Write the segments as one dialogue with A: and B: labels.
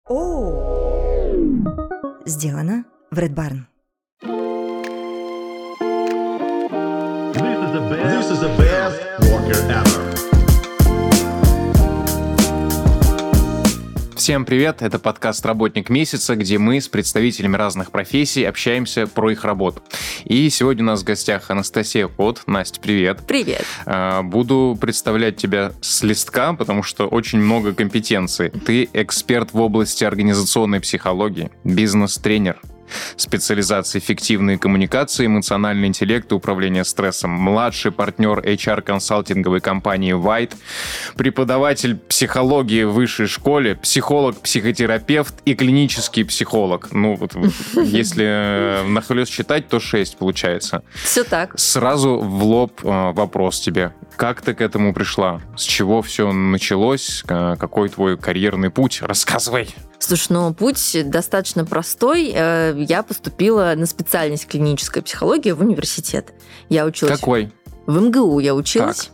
A: Сделано в Red Barn.
B: This is the best worker ever.
C: Всем привет, это подкаст «Работник месяца», где мы с представителями разных профессий общаемся про их работу. И сегодня у нас в гостях Анастасия Кот. Настя, привет.
D: Привет.
C: Буду представлять тебя с листка, потому что очень много компетенций. Ты эксперт в области организационной психологии, бизнес-тренер, специализация эффективные коммуникации, эмоциональный интеллект и управление стрессом, младший партнер HR-консалтинговой компании White, преподаватель психологии в высшей школе, психолог, психотерапевт и клинический психолог. Если нахлёст считать, то 6 получается.
D: Все так.
C: Сразу в лоб вопрос тебе. Как ты к этому пришла? С чего все началось? Какой твой карьерный путь? Рассказывай.
D: Слушай, путь достаточно простой. Я поступила на специальность клиническая психология в университет. Я училась...
C: Какой?
D: В МГУ я училась.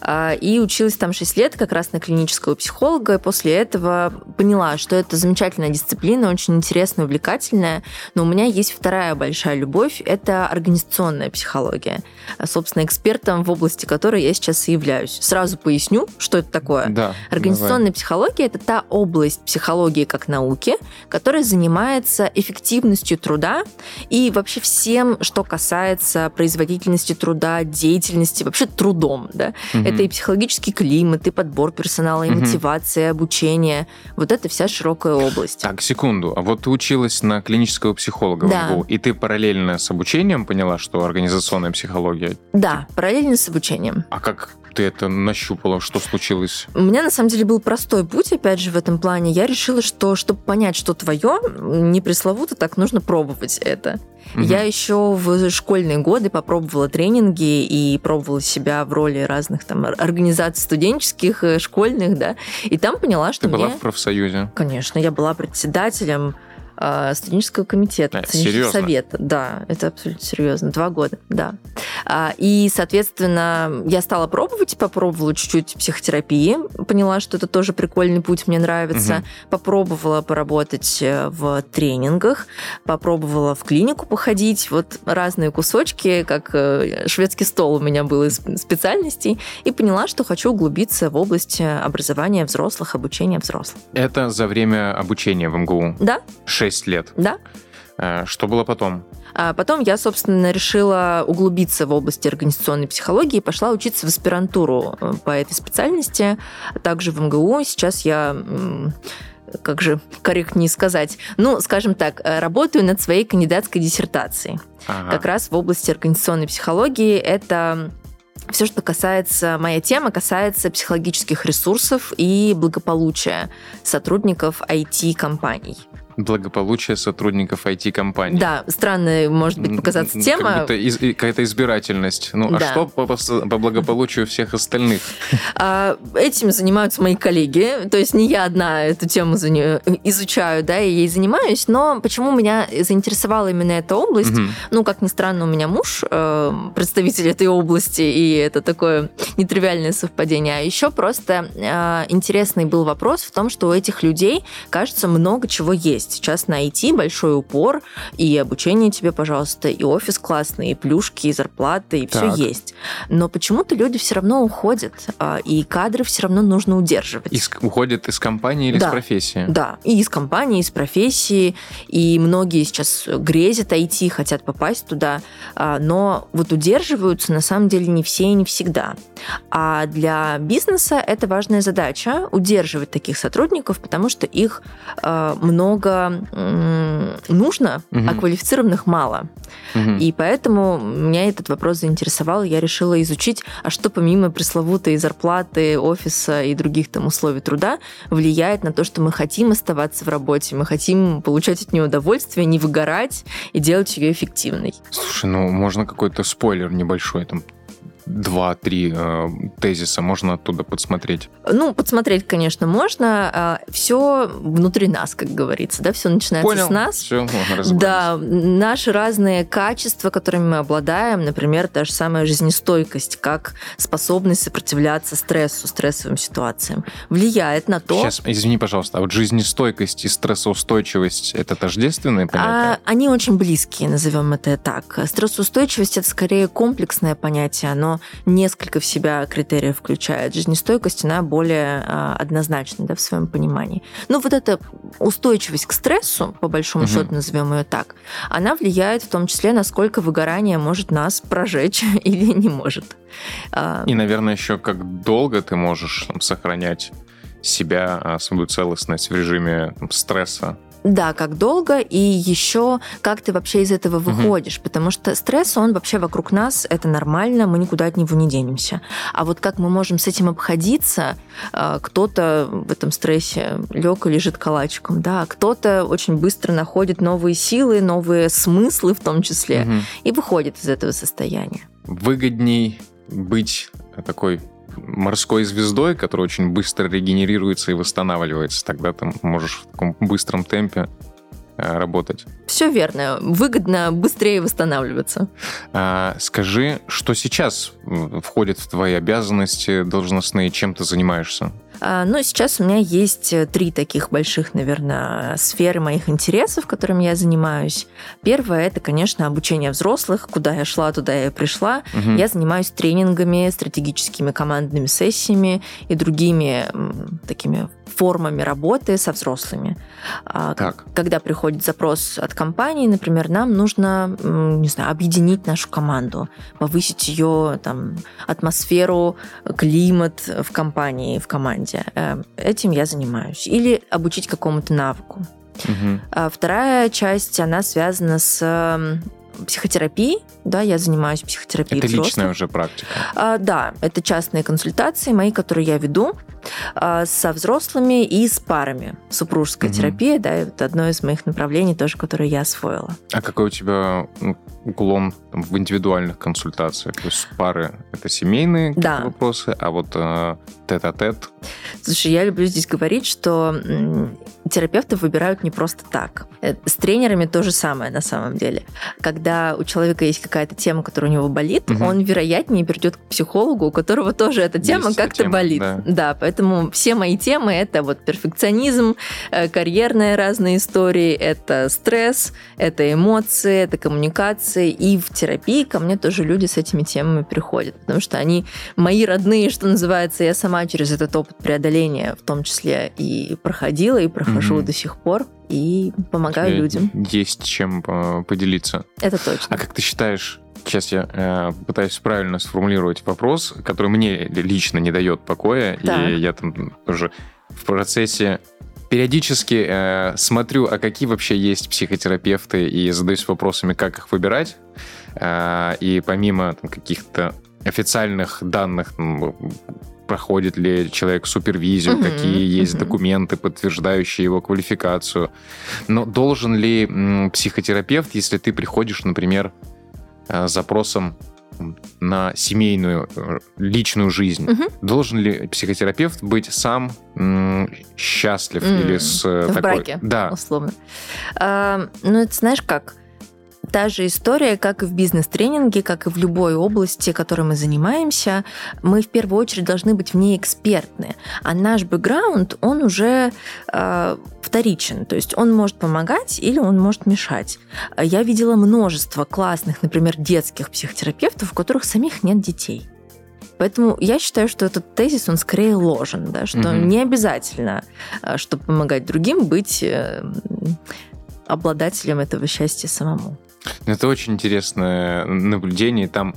D: И училась там 6 лет как раз на клинического психолога. И после этого поняла, что это замечательная дисциплина, очень интересная, увлекательная. Но у меня есть вторая большая любовь – это организационная психология. Собственно, экспертом в области которой я сейчас и являюсь. Сразу поясню, что это такое.
C: Да,
D: организационная психология – это та область психологии как науки, которая занимается эффективностью труда и вообще всем, что касается производительности труда, деятельности, вообще трудом, да. Это и психологический климат, и подбор персонала, и мотивация, обучение. Вот это вся широкая область.
C: Так, секунду. А вот ты училась на клинического психолога в МГУ, и ты параллельно с обучением поняла, что организационная психология?
D: Да, параллельно с обучением.
C: А как ты это нащупала? Что случилось?
D: У меня, на самом деле, был простой путь, опять же, в этом плане. Я решила, что, чтобы понять, что твое, не пресловуто, так нужно пробовать это. Я еще в школьные годы попробовала тренинги и пробовала себя в роли разных там организаций студенческих, школьных, да, и там поняла, что
C: ты была в профсоюзе?
D: Конечно, я была председателем студенческого комитета, студенческого совета. Да, это абсолютно серьезно. 2 года, да. И, соответственно, я стала пробовать, попробовала чуть-чуть психотерапии, поняла, что это тоже прикольный путь, мне нравится. Попробовала поработать в тренингах, попробовала в клинику походить, вот разные кусочки, как шведский стол у меня был из специальностей, и поняла, что хочу углубиться в область образования взрослых, обучения взрослых.
C: Это за время обучения в МГУ?
D: Да.
C: 6 лет?
D: Да.
C: Что было потом?
D: Потом я, собственно, решила углубиться в области организационной психологии и пошла учиться в аспирантуру по этой специальности, также в МГУ. Сейчас я, как же корректнее сказать, скажем так, работаю над своей кандидатской диссертацией. Как раз в области организационной психологии. Это все, что касается, моя тема касается психологических ресурсов и благополучия сотрудников IT-компаний.
C: Благополучие сотрудников IT-компаний.
D: Да, странная, может быть, показаться тема.
C: Как будто какая-то избирательность. А что по благополучию всех остальных?
D: Этим занимаются мои коллеги. То есть не я одна эту тему изучаю, да, и ей занимаюсь. Но почему меня заинтересовала именно эта область? Как ни странно, у меня муж представитель этой области, и это такое нетривиальное совпадение. А еще просто интересный был вопрос в том, что у этих людей, кажется, много чего есть. Сейчас на IT большой упор, и обучение тебе, пожалуйста, и офис классный, и плюшки, и зарплаты, и все есть. Но почему-то люди все равно уходят, и кадры все равно нужно удерживать.
C: Уходят из компании или из профессии?
D: Да, и из компании, и из профессии, и многие сейчас грезят IT, хотят попасть туда, но вот удерживаются на самом деле не все и не всегда. А для бизнеса это важная задача – удерживать таких сотрудников, потому что их много нужно, а квалифицированных мало. И поэтому меня этот вопрос заинтересовал, и я решила изучить, а что помимо пресловутой зарплаты, офиса и других там условий труда влияет на то, что мы хотим оставаться в работе, мы хотим получать от нее удовольствие, не выгорать и делать ее эффективной.
C: Слушай, можно какой-то спойлер небольшой там? 2-3 тезиса можно оттуда подсмотреть?
D: Ну, подсмотреть, конечно, можно. Все внутри нас, как говорится, да, все начинается с нас.
C: Все, можно разобраться.
D: Да, наши разные качества, которыми мы обладаем, например, та же самая жизнестойкость, как способность сопротивляться стрессу, стрессовым ситуациям, влияет на то...
C: Сейчас, извини, пожалуйста, а вот жизнестойкость и стрессоустойчивость — это тождественные понятия?
D: Они очень близкие, назовем это так. Стрессоустойчивость — это скорее комплексное понятие, оно несколько в себя критериев включает. Жизнестойкость, она более однозначна, да, в своем понимании. Но вот эта устойчивость к стрессу, по большому счету назовем ее так, она влияет в том числе, насколько выгорание может нас прожечь или не может.
C: И, наверное, еще как долго ты можешь сохранять себя, свою целостность в режиме стресса.
D: Да, как долго, и еще как ты вообще из этого выходишь, потому что стресс, он вообще вокруг нас, это нормально, мы никуда от него не денемся. А вот как мы можем с этим обходиться, кто-то в этом стрессе лег и лежит калачиком, да, кто-то очень быстро находит новые силы, новые смыслы в том числе, и выходит из этого состояния.
C: Выгодней быть такой морской звездой, которая очень быстро регенерируется и восстанавливается. Тогда ты можешь в таком быстром темпе работать.
D: Все верно. Выгодно быстрее восстанавливаться.
C: Скажи, что сейчас входит в твои обязанности должностные, чем ты занимаешься?
D: Ну, сейчас у меня есть 3 таких больших, наверное, сферы моих интересов, которыми я занимаюсь. Первое — это, конечно, обучение взрослых. Куда я шла, туда я и пришла. Я занимаюсь тренингами, стратегическими командными сессиями и другими такими формами работы со взрослыми.
C: Так.
D: Когда приходит запрос от компании, например, нам нужно, не знаю, объединить нашу команду, повысить ее атмосферу, климат в компании, в команде. Этим я занимаюсь. Или обучить какому-то навыку. Вторая часть, она связана с психотерапией. Да, я занимаюсь психотерапией
C: это
D: взрослых.
C: Личная уже практика?
D: Да, это частные консультации мои, которые я веду со взрослыми и с парами. Супружеская терапия, да, это одно из моих направлений тоже, которое я освоила.
C: А какой у тебя уклон в индивидуальных консультациях? То есть пары — это семейные вопросы, а вот тет-а-тет?
D: Слушай, я люблю здесь говорить, что терапевты выбирают не просто так. С тренерами то же самое на самом деле. Когда у человека есть какая-то тема, которая у него болит, он, вероятнее, придет к психологу, у которого тоже эта тема как-то болит. Да, поэтому все мои темы — это вот перфекционизм, карьерные разные истории, это стресс, это эмоции, это коммуникации. И в терапии ко мне тоже люди с этими темами приходят, потому что они мои родные, что называется. Я сама через этот опыт преодоления в том числе и проходила, и прохожу до сих пор, и помогаю людям.
C: Есть чем поделиться.
D: Это точно.
C: А как ты считаешь, сейчас я пытаюсь правильно сформулировать вопрос, который мне лично не дает покоя, и я там тоже в процессе периодически смотрю, а какие вообще есть психотерапевты, и задаюсь вопросами, как их выбирать. И помимо каких-то официальных данных, проходит ли человек супервизию, какие есть документы, подтверждающие его квалификацию. Но должен ли психотерапевт, если ты приходишь, например, с запросом на семейную, личную жизнь, должен ли психотерапевт быть сам счастлив или с
D: в
C: такой...
D: браке,
C: да,
D: условно? Ну, это знаешь как? Та же история, как и в бизнес-тренинге, как и в любой области, которой мы занимаемся, мы в первую очередь должны быть в ней экспертны. А наш бэкграунд, он уже вторичен. То есть он может помогать или он может мешать. Я видела множество классных, например, детских психотерапевтов, у которых самих нет детей. Поэтому я считаю, что этот тезис, он скорее ложен, да, что не обязательно, чтобы помогать другим, быть обладателем этого счастья самому.
C: Это очень интересное наблюдение. Там,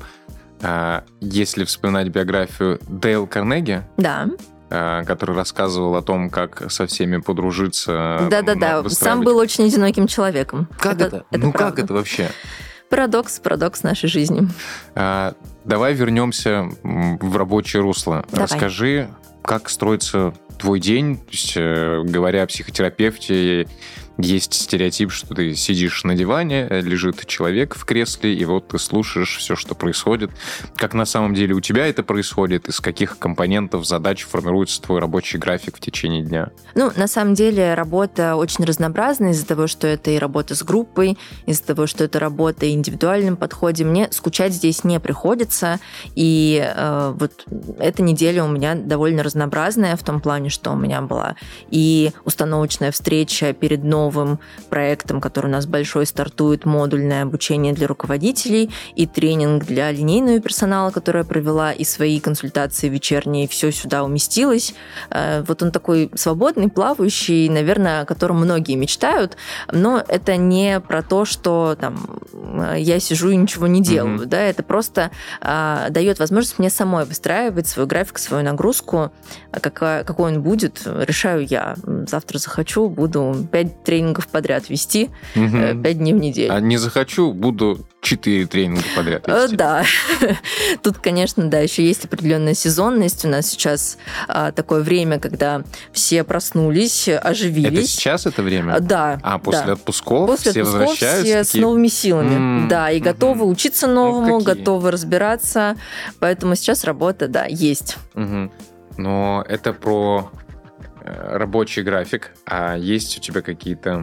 C: если вспоминать биографию Дейл Карнеги, который рассказывал о том, как со всеми подружиться.
D: Да-да-да, сам был очень одиноким человеком.
C: Как это? Как это вообще?
D: Парадокс нашей жизни.
C: Давай вернемся в рабочее русло.
D: Давай.
C: Расскажи, как строится твой день, то есть, говоря о психотерапевте, есть стереотип, что ты сидишь на диване, лежит человек в кресле, и вот ты слушаешь все, что происходит. Как на самом деле у тебя это происходит? Из каких компонентов задач формируется твой рабочий график в течение дня?
D: Ну, на самом деле работа очень разнообразная из-за того, что это и работа с группой, из-за того, что это работа и индивидуальном подходе. Мне скучать здесь не приходится, и вот эта неделя у меня довольно разнообразная в том плане, что у меня была и установочная встреча перед новым проектом, который у нас большой стартует, модульное обучение для руководителей, и тренинг для линейного персонала, который я провела, и свои консультации вечерние, все сюда уместилось. Вот он такой свободный, плавающий, наверное, о котором многие мечтают, но это не про то, что там я сижу и ничего не делаю, да, это просто дает возможность мне самой выстраивать свой график, свою нагрузку, какой он будет, решаю я. Завтра захочу, буду 5 тренингов подряд вести, 5 дней в неделю.
C: А не захочу, буду 4 тренинга подряд вести.
D: Да. Тут, конечно, да, еще есть определенная сезонность. У нас сейчас такое время, когда все проснулись, оживились.
C: Это сейчас это время?
D: Да.
C: А после отпусков
D: после
C: все
D: отпусков
C: возвращаются?
D: Все с новыми силами. Да, и готовы учиться новому, готовы разбираться. Поэтому сейчас работа, да, есть.
C: Но это про рабочий график. А есть у тебя какие-то...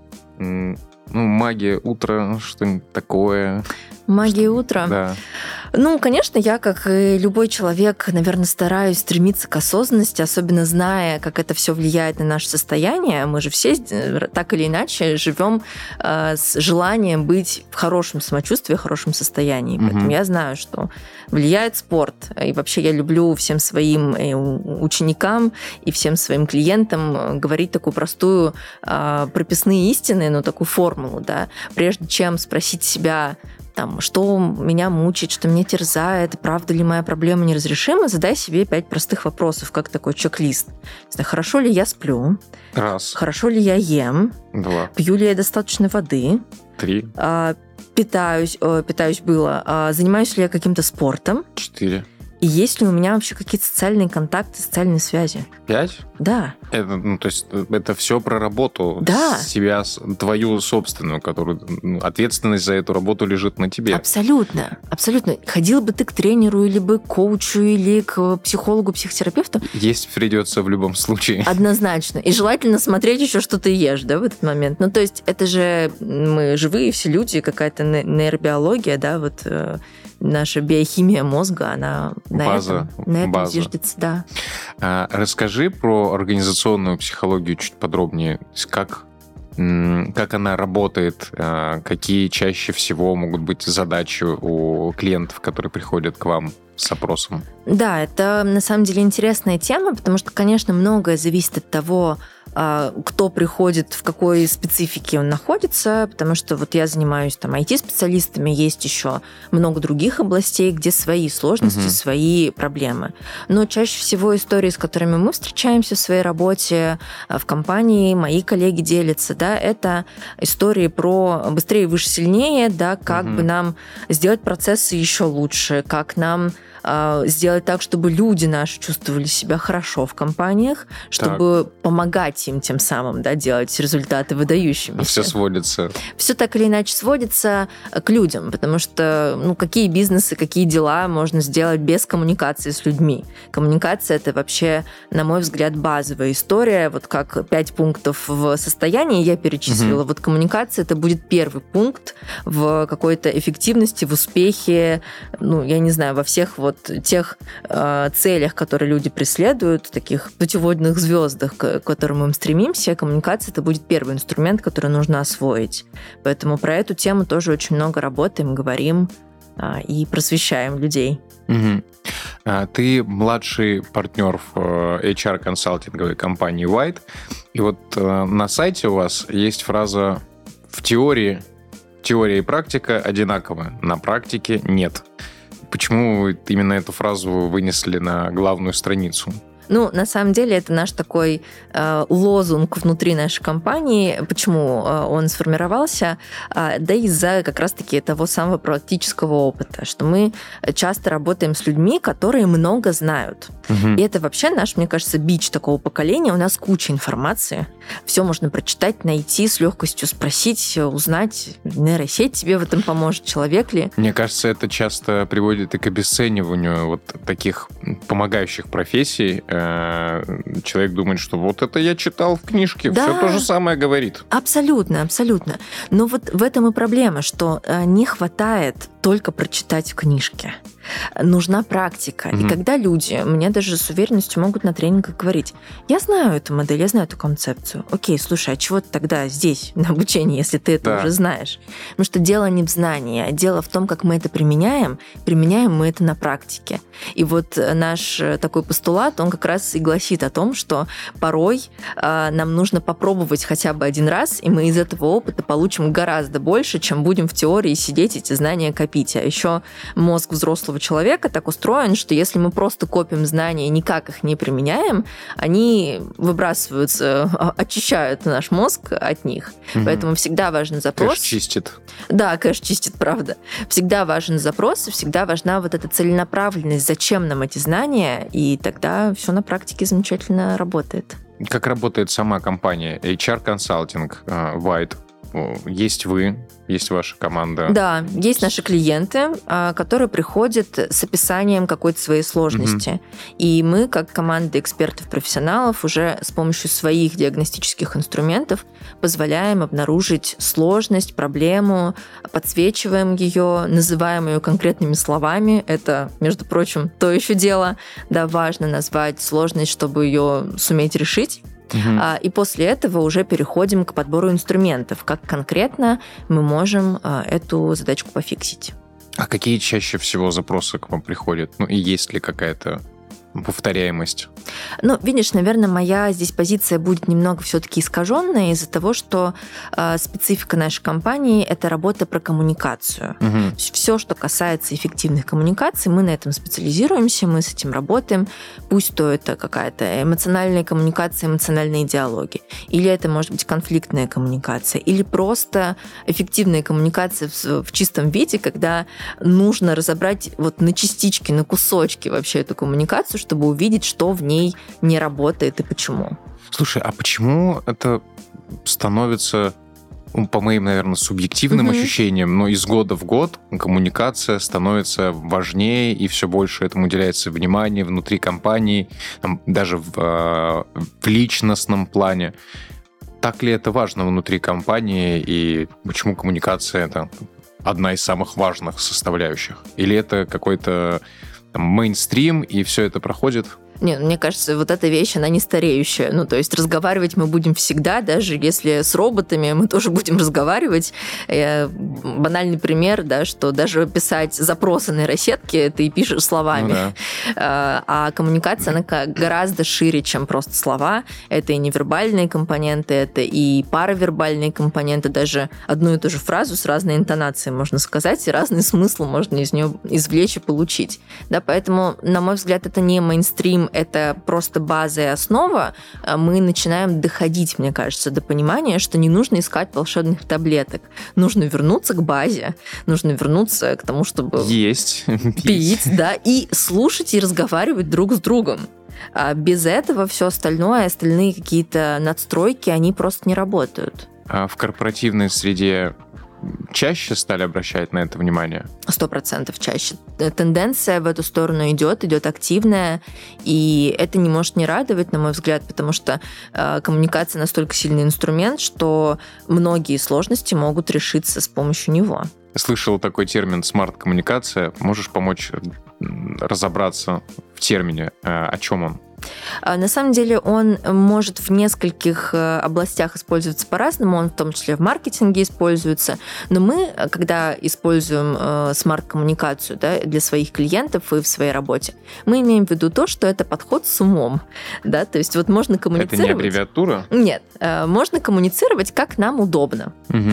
C: магия утра, что-нибудь такое?
D: Магия утра?
C: Да.
D: Ну, конечно, я, как и любой человек, наверное, стараюсь стремиться к осознанности, особенно зная, как это все влияет на наше состояние. Мы же все так или иначе живем с желанием быть в хорошем самочувствии, в хорошем состоянии. Поэтому я знаю, что влияет спорт. И вообще я люблю всем своим ученикам и всем своим клиентам говорить такую простую прописные истины, но такую формулу, да, прежде чем спросить себя, там, что меня мучает, что меня терзает, правда ли моя проблема неразрешима, задай себе 5 простых вопросов, как такой чек-лист. Хорошо ли я сплю?
C: Раз.
D: Хорошо ли я ем?
C: 2.
D: Пью ли я достаточно воды?
C: 3.
D: Питаюсь было. Занимаюсь ли я каким-то спортом?
C: 4.
D: И есть ли у меня вообще какие-то социальные контакты, социальные связи?
C: 5?
D: Да.
C: То есть это все про работу.
D: Да.
C: Себя, твою собственную, которую ответственность за эту работу лежит на тебе.
D: Абсолютно. Абсолютно. Ходил бы ты к тренеру или бы к коучу или к психологу, психотерапевту?
C: Есть придется в любом случае.
D: Однозначно. И желательно смотреть еще, что ты ешь, да, в этот момент. Ну, то есть это же мы живые все люди, какая-то нейробиология, да, вот наша биохимия мозга, она на этом зиждется, да.
C: Расскажи про организационную психологию чуть подробнее. Как она работает, какие чаще всего могут быть задачи у клиентов, которые приходят к вам с опросом?
D: Да, это на самом деле интересная тема, потому что, конечно, многое зависит от того, кто приходит, в какой специфике он находится, потому что вот я занимаюсь там IT-специалистами, есть еще много других областей, где свои сложности, свои проблемы. Но чаще всего истории, с которыми мы встречаемся в своей работе, в компании, мои коллеги делятся, да, это истории про быстрее, выше, сильнее, да, как бы нам сделать процессы еще лучше, как нам сделать так, чтобы люди наши чувствовали себя хорошо в компаниях, чтобы помогать им тем самым, да, делать результаты выдающимися.
C: Все сводится.
D: Все так или иначе сводится к людям, потому что, ну, какие бизнесы, какие дела можно сделать без коммуникации с людьми? Коммуникация – это вообще, на мой взгляд, базовая история. Вот как 5 пунктов в состоянии я перечислила, вот коммуникация – это будет первый пункт в какой-то эффективности, в успехе, ну, я не знаю, во всех вот тех целях, которые люди преследуют, таких путеводных звездах, к которым мы стремимся, коммуникация – это будет первый инструмент, который нужно освоить. Поэтому про эту тему тоже очень много работаем, говорим и просвещаем людей.
C: Ты младший партнер в HR-консалтинговой компании White, и вот на сайте у вас есть фраза «в теория и практика одинаковы, на практике нет». Почему именно эту фразу вы вынесли на главную страницу?
D: Ну, на самом деле, это наш такой лозунг внутри нашей компании. Почему он сформировался? Да из-за как раз-таки того самого практического опыта, что мы часто работаем с людьми, которые много знают. И это вообще наш, мне кажется, бич такого поколения. У нас куча информации. Все можно прочитать, найти, с легкостью спросить, узнать. Нейросеть тебе в этом поможет, человек ли.
C: Мне кажется, это часто приводит и к обесцениванию вот таких помогающих профессий. Человек думает, что вот это я читал в книжке,
D: Да.
C: все то же самое говорит.
D: Абсолютно, абсолютно. Но вот в этом и проблема, что не хватает только прочитать в книжке. Нужна практика. И когда люди мне даже с уверенностью могут на тренингах говорить: я знаю эту модель, я знаю эту концепцию. Окей, слушай, а чего ты тогда здесь на обучении, если ты это уже знаешь? Потому что дело не в знании, а дело в том, как мы это применяем. Применяем мы это на практике. И вот наш такой постулат, он как раз и гласит о том, что порой нам нужно попробовать хотя бы один раз, и мы из этого опыта получим гораздо больше, чем будем в теории сидеть, эти знания копить. А еще мозг взрослого человека так устроен, что если мы просто копим знания и никак их не применяем, они выбрасываются, очищают наш мозг от них. Поэтому всегда важен запрос.
C: Кэш чистит.
D: Да, кэш чистит, правда. Всегда важен запрос, и всегда важна вот эта целенаправленность, зачем нам эти знания, и тогда все на практике замечательно работает.
C: Как работает сама компания? HR-консалтинг, White. Есть вы, есть ваша команда.
D: Да, есть наши клиенты, которые приходят с описанием какой-то своей сложности. И мы, как команда экспертов-профессионалов, уже с помощью своих диагностических инструментов позволяем обнаружить сложность, проблему, подсвечиваем ее, называем ее конкретными словами. Это, между прочим, то еще дело. Да, важно назвать сложность, чтобы ее суметь решить. И после этого уже переходим к подбору инструментов, как конкретно мы можем эту задачку пофиксить.
C: А какие чаще всего запросы к вам приходят? Ну и есть ли какая-то повторяемость?
D: Ну, видишь, наверное, моя здесь позиция будет немного все-таки искаженная из-за того, что специфика нашей компании — это работа про коммуникацию. Все, что касается эффективных коммуникаций, мы на этом специализируемся, мы с этим работаем. Пусть то это какая-то эмоциональная коммуникация, эмоциональные диалоги, или это может быть конфликтная коммуникация, или просто эффективная коммуникация в чистом виде, когда нужно разобрать вот на частички, на кусочки вообще эту коммуникацию, чтобы увидеть, что в ней не работает и почему.
C: Слушай, а почему это становится, по моим, наверное, субъективным ощущениям, но из года в год коммуникация становится важнее, и все больше этому уделяется внимание внутри компании, даже в личностном плане. Так ли это важно внутри компании, и почему коммуникация — это одна из самых важных составляющих? Или это какой-то мейнстрим, и все это проходит?
D: Нет, мне кажется, вот эта вещь, она не стареющая. Ну, то есть разговаривать мы будем всегда, даже если с роботами мы тоже будем разговаривать. Банальный пример, да, что даже писать запросы на нейросетке ты пишешь словами.
C: Ну, да.
D: А коммуникация, она гораздо шире, чем просто слова. Это и невербальные компоненты, это и паравербальные компоненты. Даже одну и ту же фразу с разной интонацией можно сказать, и разный смысл можно из нее извлечь и получить. Да, поэтому, на мой взгляд, это не мейнстрим, это просто база и основа. Мы начинаем доходить, мне кажется, до понимания, что не нужно искать волшебных таблеток. Нужно вернуться к базе, нужно вернуться к тому, чтобы
C: есть,
D: пить, да, и слушать и разговаривать друг с другом. А без этого все остальное, остальные какие-то надстройки, они просто не работают.
C: А в корпоративной среде чаще стали обращать на это внимание?
D: 100% чаще. Тенденция в эту сторону идет активная, и это не может не радовать, на мой взгляд, потому что коммуникация настолько сильный инструмент, что многие сложности могут решиться с помощью него.
C: Слышал такой термин «смарт-коммуникация». Можешь помочь разобраться в термине? О чем он?
D: На самом деле он может в нескольких областях использоваться по-разному, он в том числе в маркетинге используется, но мы, когда используем смарт-коммуникацию, да, для своих клиентов и в своей работе, мы имеем в виду то, что это подход с умом, да, то есть вот можно коммуницировать...
C: Это не аббревиатура?
D: Нет, можно коммуницировать, как нам удобно.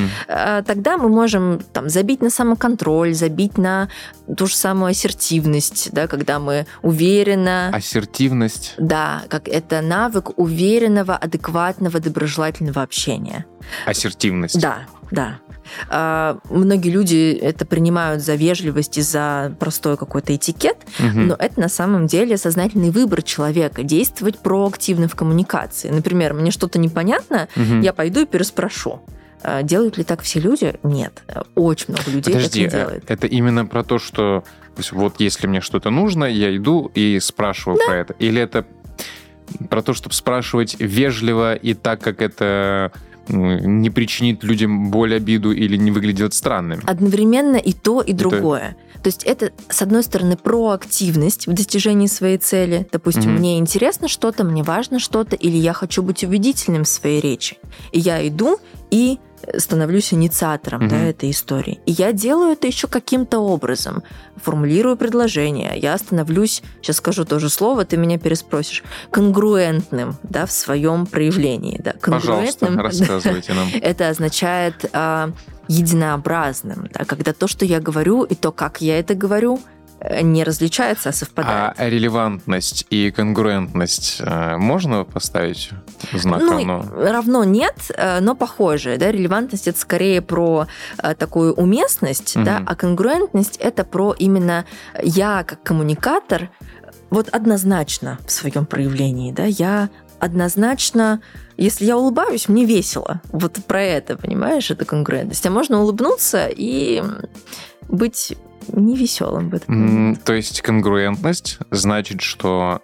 D: Тогда мы можем там забить на самоконтроль, забить на ту же самую ассертивность, да, когда мы уверенно...
C: Ассертивность?
D: Да, как это навык уверенного, адекватного, доброжелательного общения.
C: Ассертивность.
D: Да. Многие люди это принимают за вежливость и за простой какой-то этикет, но это на самом деле сознательный выбор человека действовать проактивно в коммуникации. Например, мне что-то непонятно, я пойду и переспрошу. Делают ли так все люди? Нет. Очень много людей так не делают.
C: Это именно про то, что вот если мне что-то нужно, я иду и спрашиваю про это. Или это про то, чтобы спрашивать вежливо и так, как это не причинит людям боль, обиду или не выглядит странным?
D: Одновременно и то, и другое. То есть это, с одной стороны, проактивность в достижении своей цели. Допустим, мне интересно что-то, мне важно что-то, или я хочу быть убедительным в своей речи. И я иду и становлюсь инициатором этой истории. И я делаю это еще каким-то образом. Формулирую предложение. Я становлюсь, сейчас скажу то же слово, ты меня переспросишь, конгруентным в своем проявлении. Да.
C: Пожалуйста, рассказывайте нам.
D: Это означает единообразным. Да, когда то, что я говорю, и то, как я это говорю, не различается, а совпадает.
C: А релевантность и конгруентность можно поставить знак равно?
D: Равно нет, но похоже. Да? Релевантность — это скорее про такую уместность, да? А конгруентность — это про именно я как коммуникатор вот однозначно в своем проявлении. Да? Я однозначно, если я улыбаюсь, мне весело. Вот про это, понимаешь, это конгруентность. А можно улыбнуться и быть невеселым в этот момент.
C: То есть конгруентность значит, что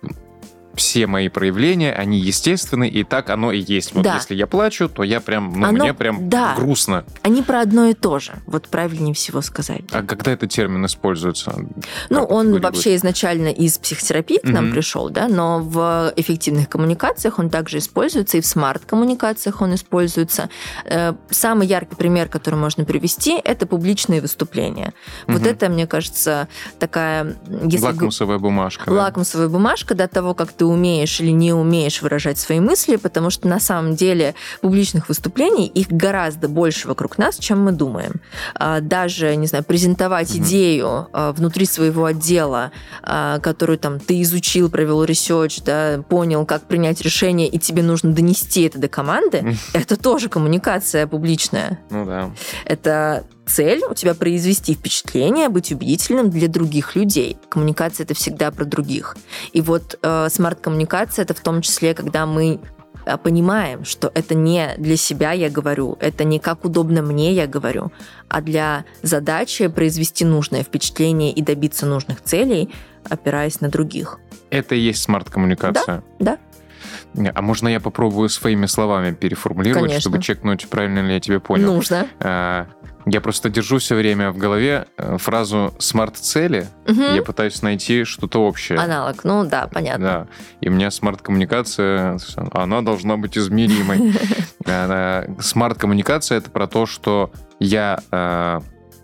C: все мои проявления, они естественны, и так оно и есть. Вот если я плачу, то я прям, мне прям грустно.
D: Они про одно и то же. Вот правильнее всего сказать.
C: А когда этот термин используется?
D: Он вообще изначально из психотерапии к нам пришел, да, но в эффективных коммуникациях он также используется, и в смарт-коммуникациях он используется. Самый яркий пример, который можно привести, это публичные выступления. Вот это, мне кажется, такая...
C: Лакмусовая бумажка.
D: Лакмусовая бумажка до того, как ты умеешь или не умеешь выражать свои мысли, потому что на самом деле публичных выступлений их гораздо больше вокруг нас, чем мы думаем. Даже, не знаю, презентовать идею внутри своего отдела, которую там ты изучил, провел ресерч, да, понял, как принять решение, и тебе нужно донести это до команды, это тоже коммуникация публичная.
C: Ну да.
D: Это цель у тебя произвести впечатление, быть убедительным для других людей. Коммуникация — это всегда про других. И вот смарт-коммуникация — это в том числе, когда мы понимаем, что это не для себя я говорю, это не как удобно мне я говорю, а для задачи произвести нужное впечатление и добиться нужных целей, опираясь на других.
C: Это и есть смарт-коммуникация?
D: Да.
C: А можно я попробую своими словами переформулировать,
D: Конечно.
C: чтобы чекнуть, правильно ли я тебя понял?
D: Нужно.
C: Я просто держу все время в голове фразу «смарт-цели». Я пытаюсь найти что-то общее.
D: Аналог. Понятно.
C: Да. И у меня смарт-коммуникация, она должна быть измеримой. Смарт-коммуникация — это про то, что я,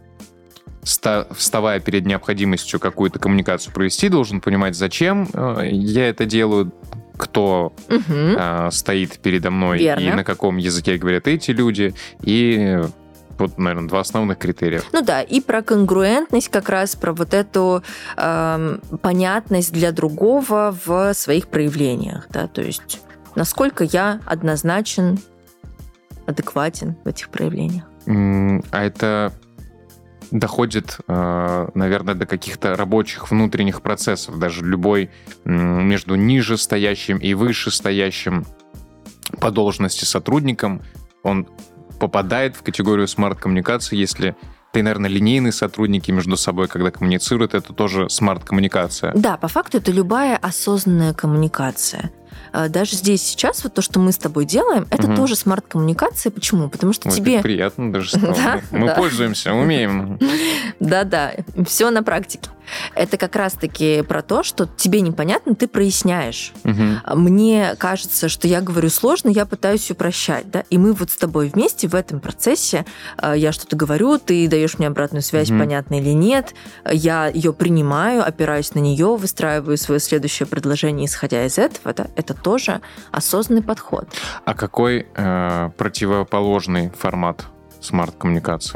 C: вставая перед необходимостью какую-то коммуникацию провести, должен понимать, зачем я это делаю, кто стоит передо мной.
D: Верно.
C: И на каком языке говорят эти люди, и... Вот, наверное, два основных критерия.
D: И про конгруентность, как раз про вот эту понятность для другого в своих проявлениях. Да? То есть насколько я однозначен, адекватен в этих проявлениях.
C: А это доходит, наверное, до каких-то рабочих внутренних процессов. Даже любой между ниже стоящим и выше стоящим по должности сотрудником, он попадает в категорию смарт-коммуникации, если ты, наверное, линейные сотрудники между собой, когда коммуницируют, это тоже смарт-коммуникация. Да,
D: по факту это любая осознанная коммуникация. Даже здесь сейчас вот то, что мы с тобой делаем, это тоже смарт-коммуникация. Почему? Потому что тебе...
C: приятно даже стало. Мы пользуемся, умеем.
D: Да, все на практике. Это как раз-таки про то, что тебе непонятно, ты проясняешь. Мне кажется, что я говорю сложно, я пытаюсь упрощать, да, и мы вот с тобой вместе в этом процессе, я что-то говорю, ты даешь мне обратную связь, понятно или нет, я ее принимаю, опираюсь на нее, выстраиваю свое следующее предложение, исходя из этого, да, это тоже осознанный подход.
C: А какой противоположный формат смарт-коммуникации?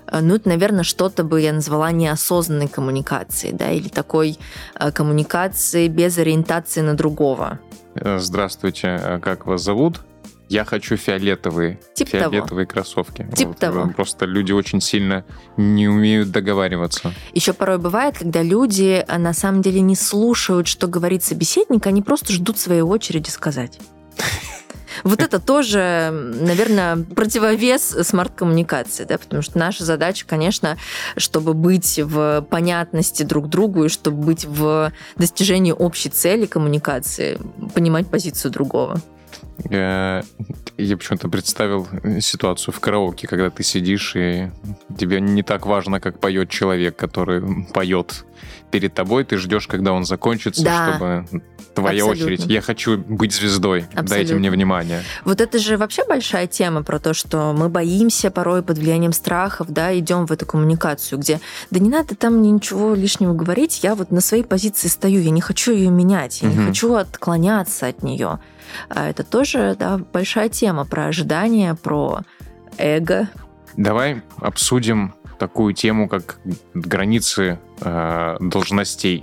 D: ну, это, наверное, что-то бы я назвала неосознанной коммуникацией, да, или такой коммуникацией без ориентации на другого.
C: Здравствуйте, как вас зовут? Я хочу фиолетовые кроссовки.
D: Типа того.
C: Просто люди очень сильно не умеют договариваться.
D: Еще порой бывает, когда люди на самом деле не слушают, что говорит собеседник, они просто ждут своей очереди сказать. Вот это тоже, наверное, противовес смарт-коммуникации, да, потому что наша задача, конечно, чтобы быть в понятности друг другу и чтобы быть в достижении общей цели коммуникации, понимать позицию другого.
C: Я почему-то представил ситуацию в караоке, когда ты сидишь, и тебе не так важно, как поет человек, который поет перед тобой. Ты ждешь, когда он закончится,
D: да,
C: чтобы твоя
D: абсолютно.
C: очередь. Я хочу быть звездой.
D: Абсолютно.
C: Дайте мне внимание.
D: Вот это же вообще большая тема про то, что мы боимся порой под влиянием страхов, да, идем в эту коммуникацию, где да не надо там мне ничего лишнего говорить, я вот на своей позиции стою, я не хочу ее менять, я не хочу отклоняться от нее. А это тоже, да, большая тема про ожидания, про эго.
C: Давай обсудим такую тему, как границы должностей.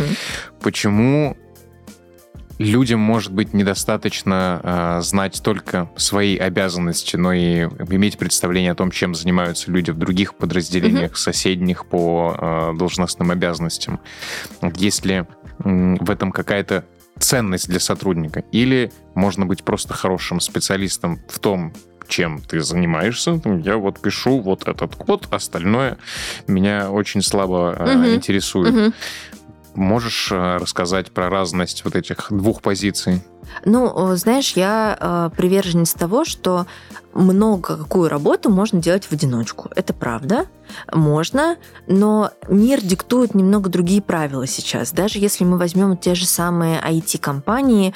C: Почему людям, может быть, недостаточно знать только свои обязанности, но и иметь представление о том, чем занимаются люди в других подразделениях, соседних по должностным обязанностям? Есть ли в этом какая-то ценность для сотрудника? Или можно быть просто хорошим специалистом в том, чем ты занимаешься? Я вот пишу вот этот код, остальное меня очень слабо интересует. Можешь рассказать про разность вот этих двух позиций?
D: Ну, знаешь, я приверженец того, что много какую работу можно делать в одиночку. Это правда. Можно, но мир диктует немного другие правила сейчас. Даже если мы возьмем те же самые IT-компании,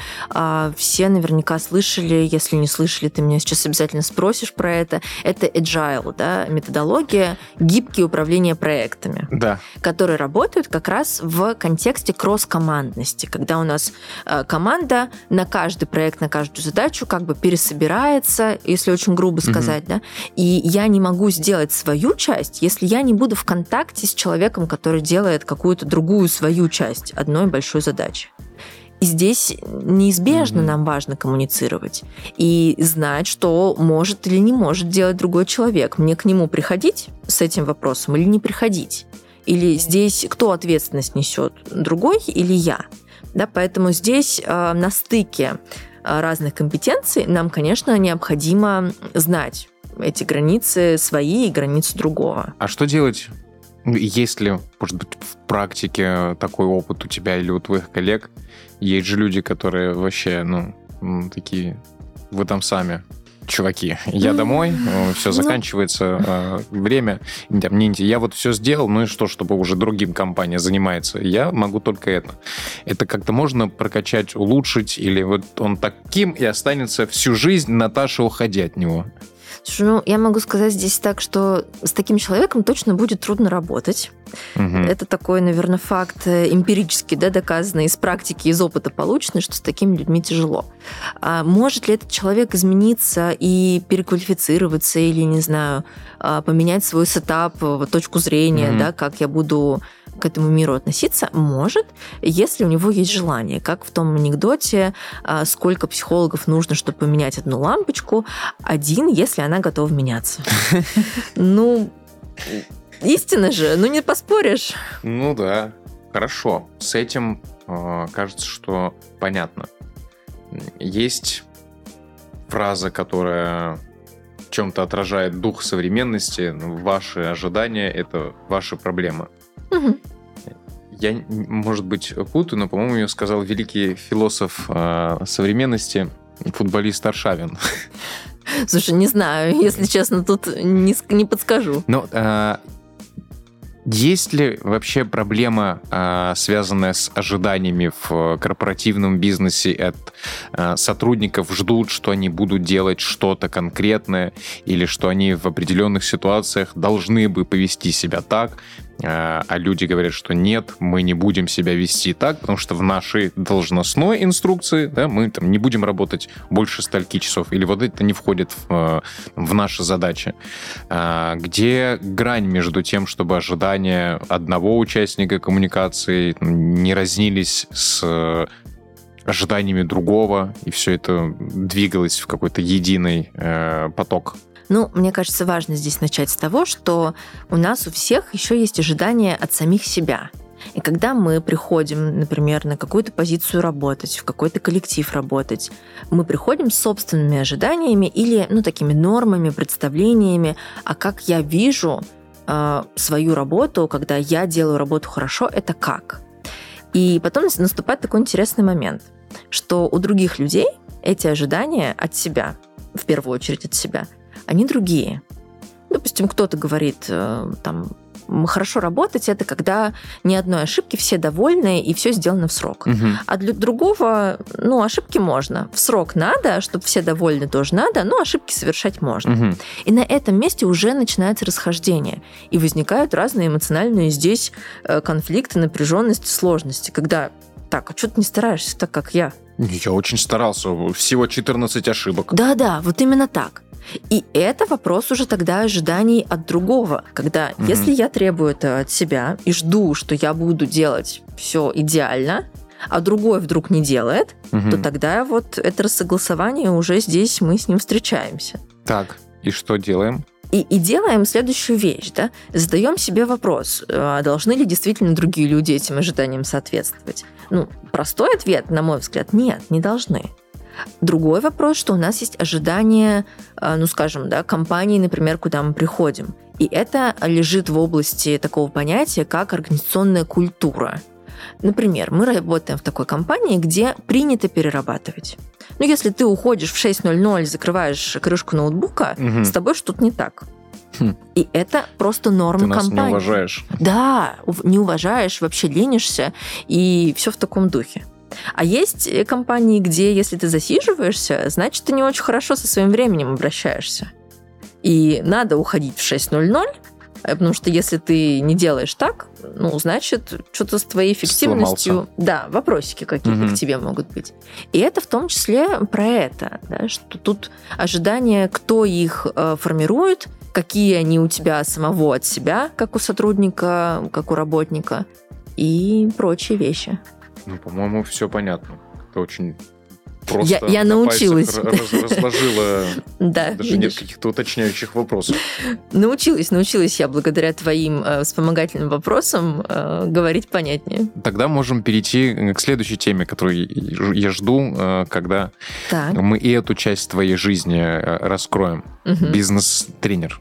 D: все наверняка слышали, если не слышали, ты меня сейчас обязательно спросишь про это. Это agile, да, методология, гибкие управления проектами,
C: да,
D: которые работают как раз в контексте кросс-командности, когда у нас команда на каждый проект, на каждую задачу как бы пересобирается, если очень грубо сказать, да, и я не могу сделать свою часть, если я не буду в контакте с человеком, который делает какую-то другую свою часть одной большой задачи. И здесь неизбежно нам важно коммуницировать и знать, что может или не может делать другой человек. Мне к нему приходить с этим вопросом или не приходить? Или здесь кто ответственность несет, другой или я? Да, поэтому здесь на стыке разных компетенций нам, конечно, необходимо знать эти границы свои и границы другого.
C: А что делать, если, может быть, в практике такой опыт у тебя или у твоих коллег? Есть же люди, которые вообще, такие, вы там сами, чуваки, я домой, все, заканчивается время, я вот все сделал, ну и что, чтобы уже другим компания занимается, я могу только это. Это как-то можно прокачать, улучшить, или вот он таким и останется всю жизнь, Наташа, уходи от него?
D: Слушай, я могу сказать здесь так, что с таким человеком точно будет трудно работать. Это такой, наверное, факт эмпирически, да, доказанный из практики, из опыта полученный, что с такими людьми тяжело. А может ли этот человек измениться и переквалифицироваться или, не знаю, поменять свой сетап, точку зрения, да, как я буду к этому миру относиться? Может, если у него есть желание. Как в том анекдоте, сколько психологов нужно, чтобы поменять одну лампочку, один, если она готова меняться. Истина же, не поспоришь.
C: Ну да, хорошо. С этим кажется, что понятно. Есть фраза, которая в чем-то отражает дух современности. Ваши ожидания — это ваша проблема. Я, может быть, путаю, но, по-моему, ее сказал великий философ современности, футболист Аршавин.
D: Слушай, не знаю, если честно, тут не подскажу.
C: Но есть ли вообще проблема, связанная с ожиданиями в корпоративном бизнесе от сотрудников? Ждут, что они будут делать что-то конкретное, или что они в определенных ситуациях должны бы повести себя так, а люди говорят, что нет, мы не будем себя вести так, потому что в нашей должностной инструкции, да, мы там не будем работать больше стольки часов, или вот это не входит в наши задачи. Где грань между тем, чтобы ожидания одного участника коммуникации не разнились с ожиданиями другого, и все это двигалось в какой-то единый поток?
D: Ну, мне кажется, важно здесь начать с того, что у нас у всех еще есть ожидания от самих себя. И когда мы приходим, например, на какую-то позицию работать, в какой-то коллектив работать, мы приходим с собственными ожиданиями или, такими нормами, представлениями, а как я вижу свою работу, когда я делаю работу хорошо, это как? И потом наступает такой интересный момент, что у других людей эти ожидания от себя, в первую очередь от себя, они другие. Допустим, кто-то говорит, хорошо работать, это когда ни одной ошибки, все довольны, и все сделано в срок.
C: Угу.
D: А для другого, ошибки можно. В срок надо, чтобы все довольны, тоже надо, но ошибки совершать можно.
C: Угу.
D: И на этом месте уже начинается расхождение. И возникают разные эмоциональные здесь конфликты, напряженности, сложности. Когда, а что ты не стараешься так, как я?
C: Я очень старался. Всего 14 ошибок.
D: Да, вот именно так. И это вопрос уже тогда ожиданий от другого, когда если я требую это от себя и жду, что я буду делать все идеально, а другой вдруг не делает, то тогда вот это рассогласование уже здесь мы с ним встречаемся.
C: Так, и что делаем?
D: И делаем следующую вещь, да? Задаем себе вопрос, а должны ли действительно другие люди этим ожиданиям соответствовать? Простой ответ, на мой взгляд, нет, не должны. Другой вопрос, что у нас есть ожидания, компании, например, куда мы приходим. И это лежит в области такого понятия, как организационная культура. Например, мы работаем в такой компании, где принято перерабатывать. Если ты уходишь в 6:00, закрываешь крышку ноутбука, с тобой что-то не так. И это просто норма компании.
C: Ты нас не уважаешь.
D: Да, не уважаешь, вообще ленишься, и все в таком духе. А есть компании, где, если ты засиживаешься, значит, ты не очень хорошо со своим временем обращаешься. И надо уходить в 6:00, потому что если ты не делаешь так, значит, что-то с твоей эффективностью...
C: Сломался.
D: Да, вопросики какие-то к тебе могут быть. И это в том числе про это, да, что тут ожидания, кто их формирует, какие они у тебя самого от себя, как у сотрудника, как у работника, и прочие вещи.
C: По-моему, все понятно. Это очень просто
D: я научилась.
C: Разложила.
D: Да,
C: даже нет каких-то уточняющих вопросов.
D: Научилась я благодаря твоим вспомогательным вопросам говорить понятнее.
C: Тогда можем перейти к следующей теме, которую я жду, когда мы и эту часть твоей жизни раскроем. Бизнес-тренер.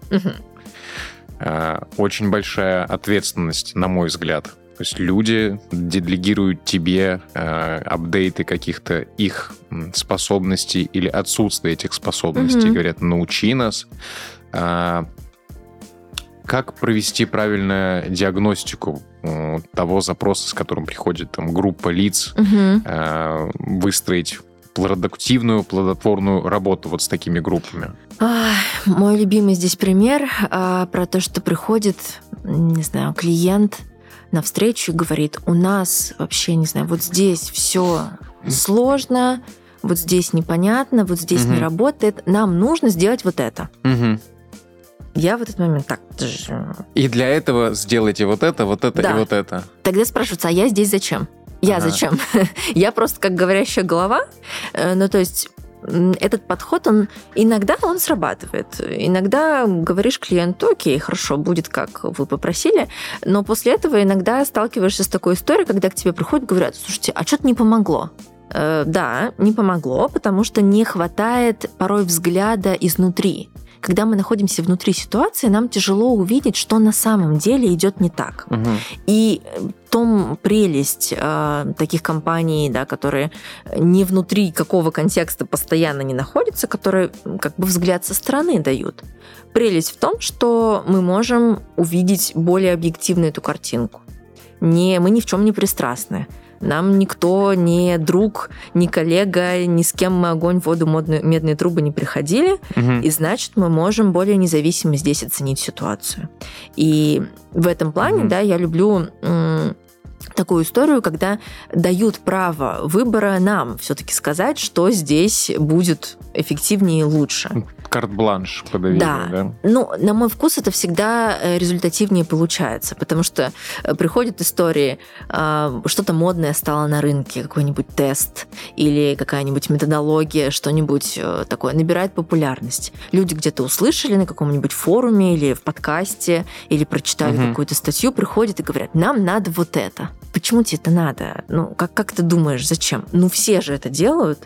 C: Очень большая ответственность, на мой взгляд. То есть люди делегируют тебе апдейты каких-то их способностей или отсутствие этих способностей. Говорят, научи нас. Как провести правильную диагностику того запроса, с которым приходит группа лиц, выстроить продуктивную, плодотворную работу вот с такими группами?
D: Мой любимый здесь пример про то, что приходит, клиент на встречу и говорит, у нас вообще, вот здесь все сложно, вот здесь непонятно, вот здесь не работает, нам нужно сделать вот это. Я в этот момент так...
C: И для этого сделайте вот это да. И вот это.
D: Тогда спрашивается, а я здесь зачем? Я зачем? Я просто как говорящая голова. То есть этот подход, иногда он срабатывает. Иногда говоришь клиенту, окей, хорошо, будет как вы попросили, но после этого иногда сталкиваешься с такой историей, когда к тебе приходят и говорят, слушайте, а что-то не помогло. Да, не помогло, потому что не хватает порой взгляда изнутри. Когда мы находимся внутри ситуации, нам тяжело увидеть, что на самом деле идет не так. И в том прелесть таких компаний, да, которые не внутри какого контекста постоянно не находятся, которые как бы взгляд со стороны дают. Прелесть в том, что мы можем увидеть более объективно эту картинку. Мы ни в чем не пристрастны. Нам никто, ни друг, ни коллега, ни с кем мы огонь, воду, медные трубы не приходили, и значит, мы можем более независимо здесь оценить ситуацию. И в этом плане, да, я люблю такую историю, когда дают право выбора нам все-таки сказать, что здесь будет эффективнее и лучше.
C: Карт-бланш по доверию, да?
D: Ну, на мой вкус, это всегда результативнее получается, потому что приходят истории, что-то модное стало на рынке, какой-нибудь тест или какая-нибудь методология, что-нибудь такое, набирает популярность. Люди где-то услышали на каком-нибудь форуме или в подкасте, или прочитали какую-то статью, приходят и говорят, нам надо вот это. Почему тебе это надо? Ну, как ты думаешь, зачем? Ну, все же это делают.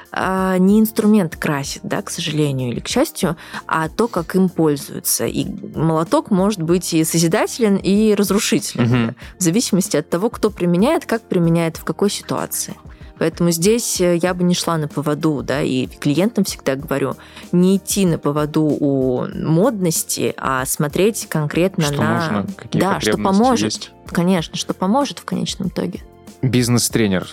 D: Не инструмент красит, да, к сожалению или к счастью, а то, как им пользуются. И молоток может быть и созидателен, и разрушителен, да, в зависимости от того, кто применяет, как применяет, в какой ситуации. Поэтому здесь я бы не шла на поводу, да, и клиентам всегда говорю, не идти на поводу у модности, а смотреть конкретно
C: что
D: на...
C: Можно, какие
D: да, что поможет.
C: Есть.
D: Конечно, что поможет в конечном итоге.
C: Бизнес-тренер.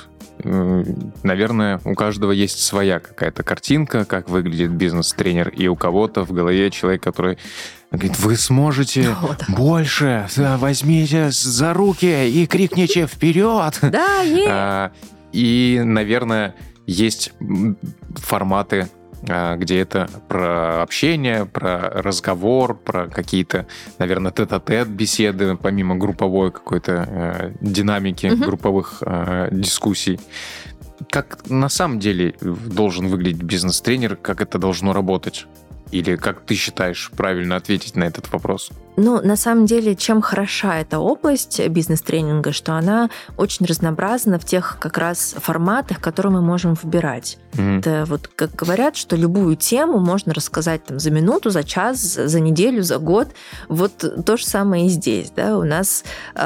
C: Наверное, у каждого есть своя какая-то картинка, как выглядит бизнес-тренер, и у кого-то в голове человек, который говорит, вы сможете больше, возьмите за руки и крикните вперед.
D: Да,
C: И, наверное, есть форматы, где это про общение, про разговор, про какие-то, наверное, тет-а-тет беседы, помимо групповой какой-то динамики, групповых дискуссий. Как на самом деле должен выглядеть бизнес-тренер, как это должно работать? Или как ты считаешь правильно ответить на этот вопрос?
D: Ну, на самом деле, чем хороша эта область бизнес-тренинга, что она очень разнообразна в тех как раз форматах, которые мы можем выбирать. Это вот как говорят, что любую тему можно рассказать там, за минуту, за час, за неделю, за год. Вот то же самое и здесь. Да? У нас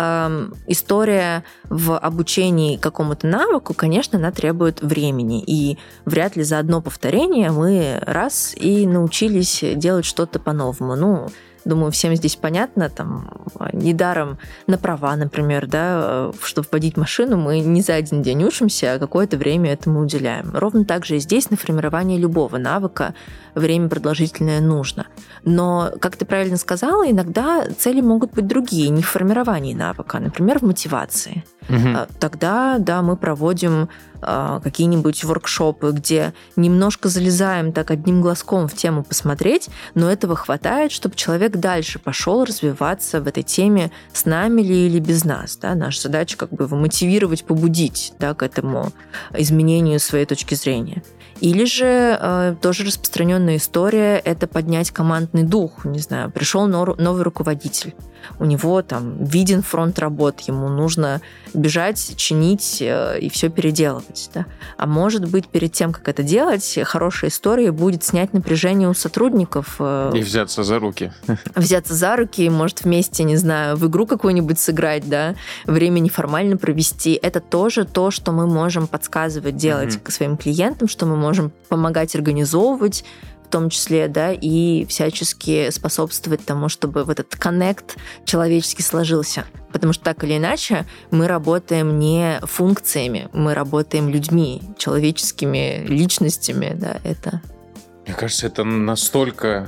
D: история в обучении какому-то навыку, конечно, она требует времени. И вряд ли за одно повторение мы раз и научились делать что-то по-новому. Ну, думаю, всем здесь понятно, там, недаром на права, например, да, чтобы водить машину, мы не за один день учимся, а какое-то время этому уделяем. Ровно так же и здесь на формирование любого навыка время продолжительное нужно. Но, как ты правильно сказала, иногда цели могут быть другие, не в формировании навыка, а, например, в мотивации. Тогда, да, мы проводим какие-нибудь воркшопы, где немножко залезаем так одним глазком в тему посмотреть, но этого хватает, чтобы человек дальше пошел развиваться в этой теме с нами ли или без нас. Да? Наша задача как бы его мотивировать, побудить, да, к этому изменению своей точки зрения. Или же тоже распространенная история – это поднять командный дух. Не знаю, пришел новый руководитель, у него там виден фронт работ, ему нужно бежать, чинить и все переделывать. Да? А может быть, перед тем, как это делать, хорошая история будет снять напряжение у сотрудников.
C: И взяться за руки.
D: Взяться за руки, может, вместе, не знаю, в игру какую-нибудь сыграть, да, время неформально провести. Это тоже то, что мы можем подсказывать, делать своим клиентам, что мы можем помогать организовывать, в том числе, да, и всячески способствовать тому, чтобы вот этот коннект человечески сложился. Потому что так или иначе мы работаем не функциями, мы работаем людьми, человеческими личностями, да, это...
C: Мне кажется, это настолько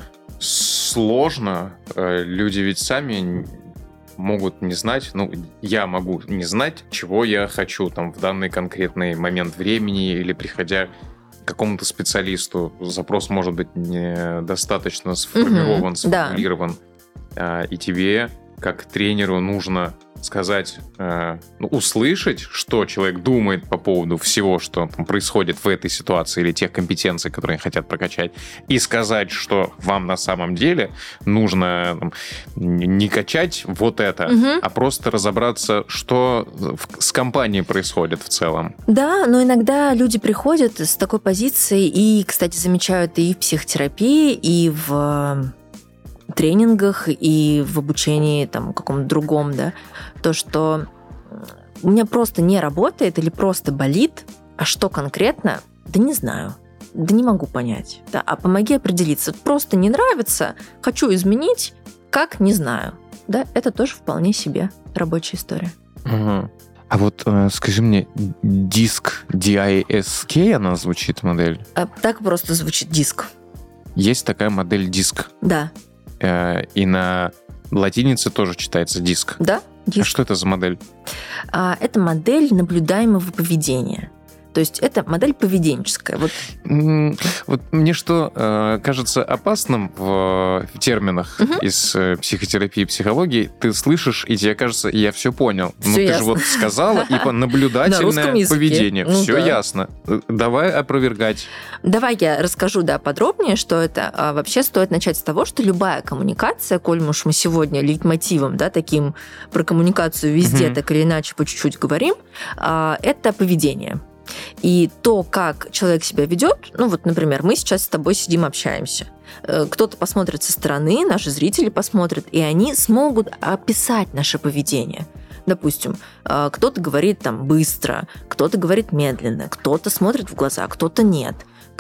C: сложно. Люди ведь сами могут не знать, ну, я могу не знать, чего я хочу там в данный конкретный момент времени или приходя какому-то специалисту. Запрос может быть недостаточно сформирован, сформулирован. Да. И тебе, как тренеру, нужно сказать, услышать, что человек думает по поводу всего, что там происходит в этой ситуации или тех компетенций, которые они хотят прокачать, и сказать, что вам на самом деле нужно не качать вот это, а просто разобраться, что с компанией происходит в целом.
D: Да, но иногда люди приходят с такой позиции и, кстати, замечают и в психотерапии, и в тренингах, и в обучении там каком-то другом, да, то, что у меня просто не работает или просто болит, а что конкретно, да не знаю, да не могу понять. Да, а помоги определиться. Просто не нравится, хочу изменить, как, не знаю. Да, это тоже вполне себе рабочая история.
C: А вот скажи мне, диск, DISK, она звучит, модель?
D: Так просто звучит диск.
C: Есть такая модель диск.
D: Да.
C: И на латинице тоже читается диск.
D: Да, диск.
C: А что это за модель?
D: Это модель наблюдаемого поведения. То есть это модель поведенческая.
C: Вот мне что кажется опасным в терминах из психотерапии и психологии, ты слышишь, и тебе кажется, я все понял.
D: Всё
C: ты
D: ясно.
C: же вот сказала, и наблюдательное поведение.
D: Ну,
C: все
D: да.
C: ясно. Давай опровергать.
D: Давай я расскажу, подробнее, что это. Вообще стоит начать с того, что любая коммуникация, коль уж мы сегодня лейтмотивом, таким про коммуникацию везде так или иначе по чуть-чуть говорим, это поведение. И то, как человек себя ведет, например, мы сейчас с тобой сидим, общаемся. Кто-то посмотрит со стороны, наши зрители посмотрят, и они смогут описать наше поведение. Допустим, кто-то говорит быстро, кто-то говорит медленно, кто-то смотрит в глаза, кто-то нет.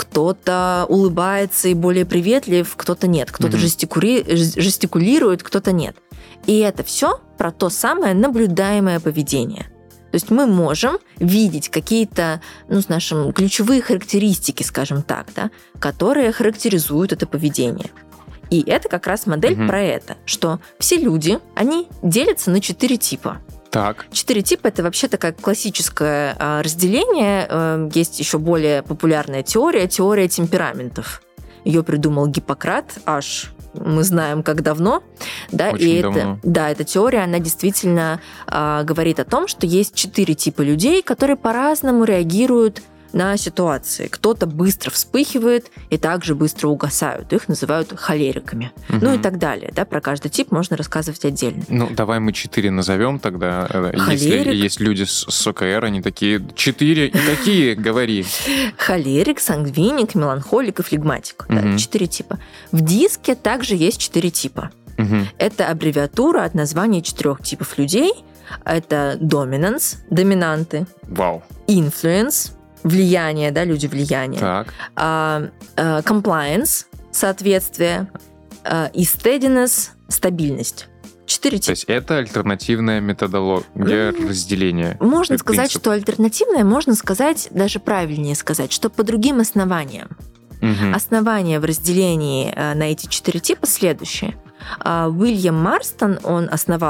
D: Кто-то улыбается и более приветлив, кто-то нет. Кто-то жестикулирует, кто-то нет. И это все про то самое наблюдаемое поведение. То есть мы можем видеть какие-то, наши ключевые характеристики, скажем так, которые характеризуют это поведение. И это как раз модель про это, что все люди, они делятся на 4 типа.
C: Так.
D: 4 типа – это вообще такое классическое разделение. Есть еще более популярная теория темпераментов. Ее придумал Гиппократ аж мы знаем, как давно.
C: Очень давно.
D: Эта теория, она действительно говорит о том, что есть 4 типа людей, которые по-разному реагируют на ситуации. Кто-то быстро вспыхивает и также быстро угасают. Их называют холериками. И так далее. Про каждый тип можно рассказывать отдельно.
C: Давай мы 4 назовем тогда.
D: Холерик.
C: Если есть люди с ОКР, они такие, 4 и какие, говори.
D: Холерик, сангвиник, меланхолик и флегматик. 4 типа. В диске также есть 4 типа. Это аббревиатура от названия 4 типов людей. Это dominance, доминанты.
C: Вау.
D: Influence, влияние, люди влияния.
C: Так.
D: Compliance, соответствие, и steadiness, стабильность. 4 типа.
C: То есть это альтернативная методология разделения.
D: Можно сказать, что альтернативная, можно сказать, даже правильнее сказать, что по другим основаниям. Основания в разделении на эти 4 типа следующие. Уильям Марстон, он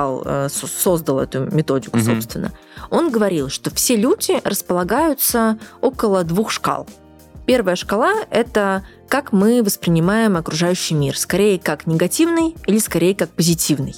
D: создал эту методику, собственно. Он говорил, что все люди располагаются около 2 шкал. Первая шкала – это как мы воспринимаем окружающий мир, скорее как негативный или скорее как позитивный.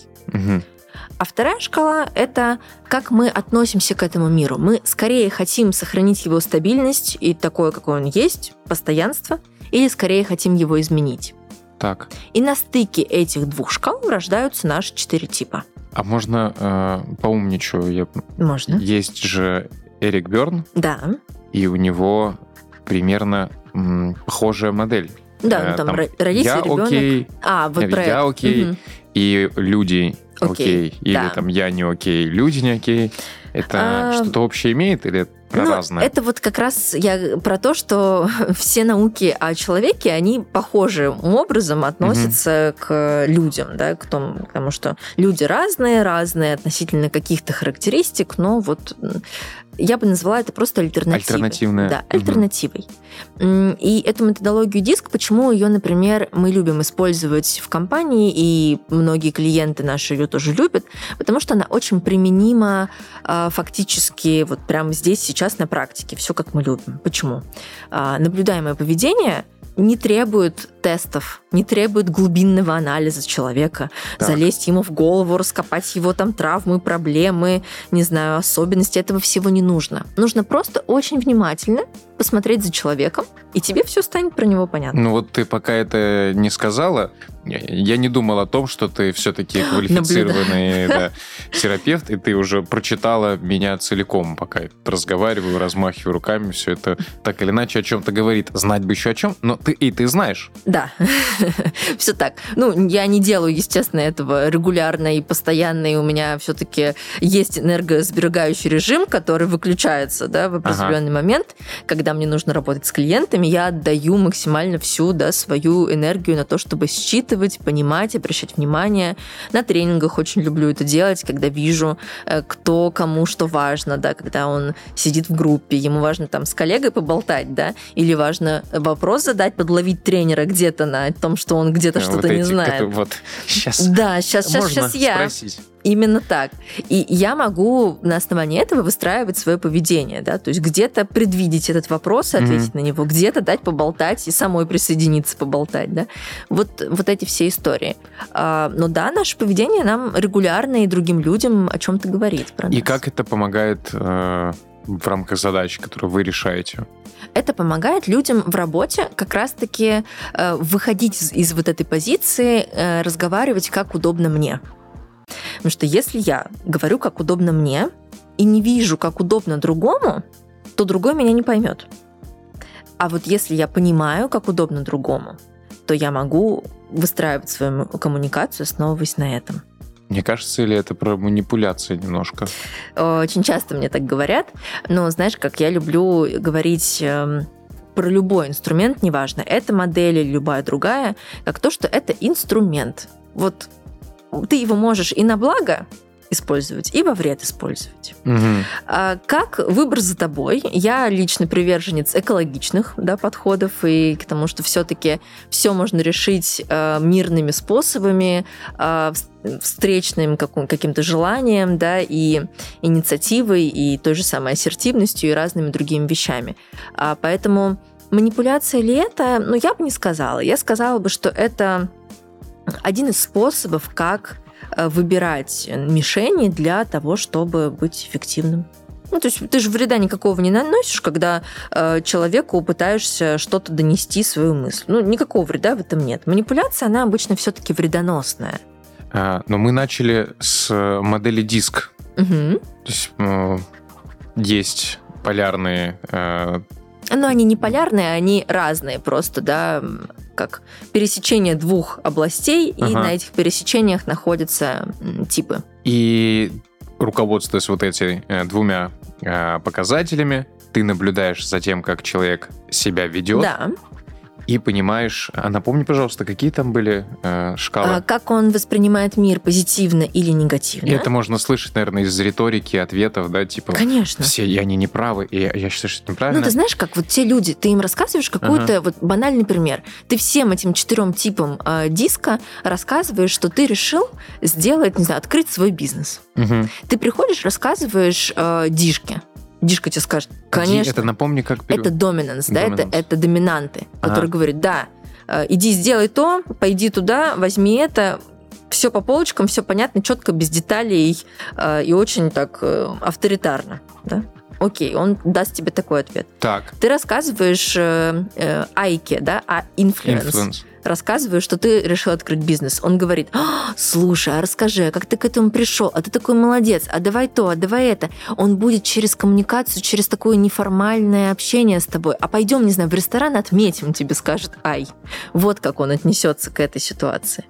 D: А вторая шкала – это как мы относимся к этому миру. Мы скорее хотим сохранить его стабильность и такое, какой он есть, постоянство, или скорее хотим его изменить.
C: Так.
D: И на стыке этих 2 шкал рождаются наши 4 типа.
C: А можно поумничаю?
D: Можно.
C: Есть же Эрик Берн.
D: Да.
C: И у него примерно похожая модель.
D: Да, там родитель,
C: я
D: ребенок.
C: Окей, я окей, и люди окей. Или я не окей, люди не окей. Это что-то общее имеет или про разное? Это
D: вот как раз я про то, что все науки о человеке, они похожим образом относятся к людям, потому что люди разные относительно каких-то характеристик, но я бы назвала это просто альтернативой.
C: Альтернативная.
D: Да, альтернативой. И эту методологию диск, почему ее, например, мы любим использовать в компании, и многие клиенты наши ее тоже любят, потому что она очень применима фактически прямо здесь, сейчас на практике. Все как мы любим. Почему? Наблюдаемое поведение не требует тестов, не требует глубинного анализа человека, залезть ему в голову, раскопать его травмы, проблемы, особенности. Этого всего не нужно. Нужно просто очень внимательно посмотреть за человеком, и тебе все станет про него понятно.
C: Ты пока это не сказала, я не думал о том, что ты все-таки квалифицированный терапевт, и ты уже прочитала меня целиком, пока я разговариваю, размахиваю руками, все это так или иначе о чем-то говорит. Знать бы еще о чем, но ты знаешь.
D: Да, все так. Я не делаю, естественно, этого регулярно и постоянно, и у меня все-таки есть энергосберегающий режим, который выключается в определенный момент, когда когда мне нужно работать с клиентами, я отдаю максимально всю, да, свою энергию на то, чтобы считывать, понимать, обращать внимание. На тренингах очень люблю это делать, когда вижу, кто кому что важно, да, когда он сидит в группе, ему важно там с коллегой поболтать, да, или важно вопрос задать, подловить тренера где-то на том, что он где-то что-то не знает.
C: Вот сейчас.
D: Да, сейчас я.
C: Спросить.
D: Именно так. И я могу на основании этого выстраивать свое поведение, да, то есть где-то предвидеть этот вопрос и ответить на него, где-то дать поболтать и самой присоединиться поболтать, да. Вот эти все истории. Но да, наше поведение нам регулярно и другим людям о чем-то говорит про нас.
C: И как это помогает в рамках задач, которые вы решаете?
D: Это помогает людям в работе как раз-таки выходить из вот этой позиции, разговаривать как удобно мне. Потому что если я говорю, как удобно мне, и не вижу, как удобно другому, то другой меня не поймет. А вот если я понимаю, как удобно другому, то я могу выстраивать свою коммуникацию, основываясь на этом.
C: Мне кажется, или это про манипуляции немножко?
D: Очень часто мне так говорят, но знаешь, как я люблю говорить про любой инструмент, неважно, это модель или любая другая, как то, что это инструмент. Вот ты его можешь и на благо использовать, и во вред использовать. Как выбор за тобой. Я лично приверженец экологичных, да, подходов и к тому, что все-таки все можно решить мирными способами, встречным каким-то желанием, да, и инициативой, и той же самой ассертивностью, и разными другими вещами. Поэтому манипуляция ли это? Ну, я бы не сказала. Я сказала бы, что это один из способов, как выбирать мишени для того, чтобы быть эффективным. Ну, то есть ты же вреда никакого не наносишь, когда человеку пытаешься что-то донести, свою мысль. Ну, никакого вреда в этом нет. Манипуляция, она обычно все-таки вредоносная.
C: Но мы начали с модели диск. То есть есть полярные...
D: Но они не полярные, они разные просто, да, как пересечение двух областей, и на этих пересечениях находятся типы.
C: И руководствуясь вот этими двумя показателями, ты наблюдаешь за тем, как человек себя ведет.
D: Да.
C: И понимаешь, напомни, пожалуйста, какие там были шкалы?
D: Как он воспринимает мир, позитивно или негативно.
C: И это можно слышать, наверное, из риторики, ответов, да, типа...
D: Конечно.
C: Все, они не правы, и я считаю, что это неправильно.
D: Ну, ты знаешь, как вот те люди, ты им рассказываешь какой-то вот банальный пример. Ты всем этим 4 типам диска рассказываешь, что ты решил сделать, не знаю, открыть свой бизнес. Ты приходишь, рассказываешь дишке. Дишка тебе скажет, конечно.
C: Это напомни, как...
D: Это доминанс, да, это доминанты, которые говорят, да, иди сделай то, пойди туда, возьми это, все по полочкам, все понятно, четко, без деталей и очень так авторитарно, да. Окей, он даст тебе такой ответ.
C: Так.
D: Ты рассказываешь Айке, да, инфлюенс. Рассказываю, что ты решил открыть бизнес. Он говорит, слушай, а расскажи, а как ты к этому пришел? А ты такой молодец, а давай то, а давай это. Он будет через коммуникацию, через такое неформальное общение с тобой. А пойдем, не знаю, в ресторан отметим, тебе скажет Ай. Вот как он отнесется к этой ситуации.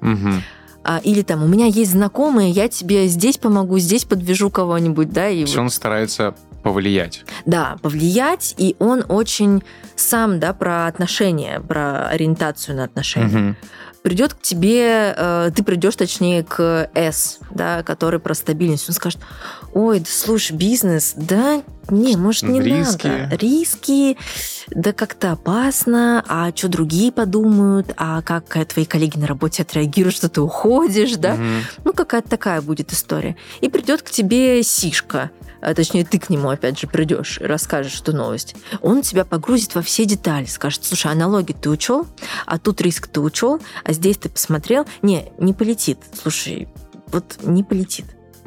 D: Или там, у меня есть знакомые, я тебе здесь помогу, здесь подвяжу кого-нибудь, да. И
C: он старается повлиять.
D: Да, повлиять, и он очень сам, да, про отношения, про ориентацию на отношения. Придет к тебе, ты придешь, точнее, к С, да, который про стабильность. Он скажет, ой, да слушай, бизнес, да, не, может, не надо. Риски, да как-то опасно, а что другие подумают, а как твои коллеги на работе отреагируют, что ты уходишь, да? Ну, какая-то такая будет история. И придет к тебе Сишка, точнее, ты к нему, опять же, придешь, расскажешь эту новость. Он тебя погрузит во все детали, скажет, слушай, аналоги ты учел, а тут риск ты учел, а здесь ты посмотрел. Не полетит. Слушай, вот не полетит.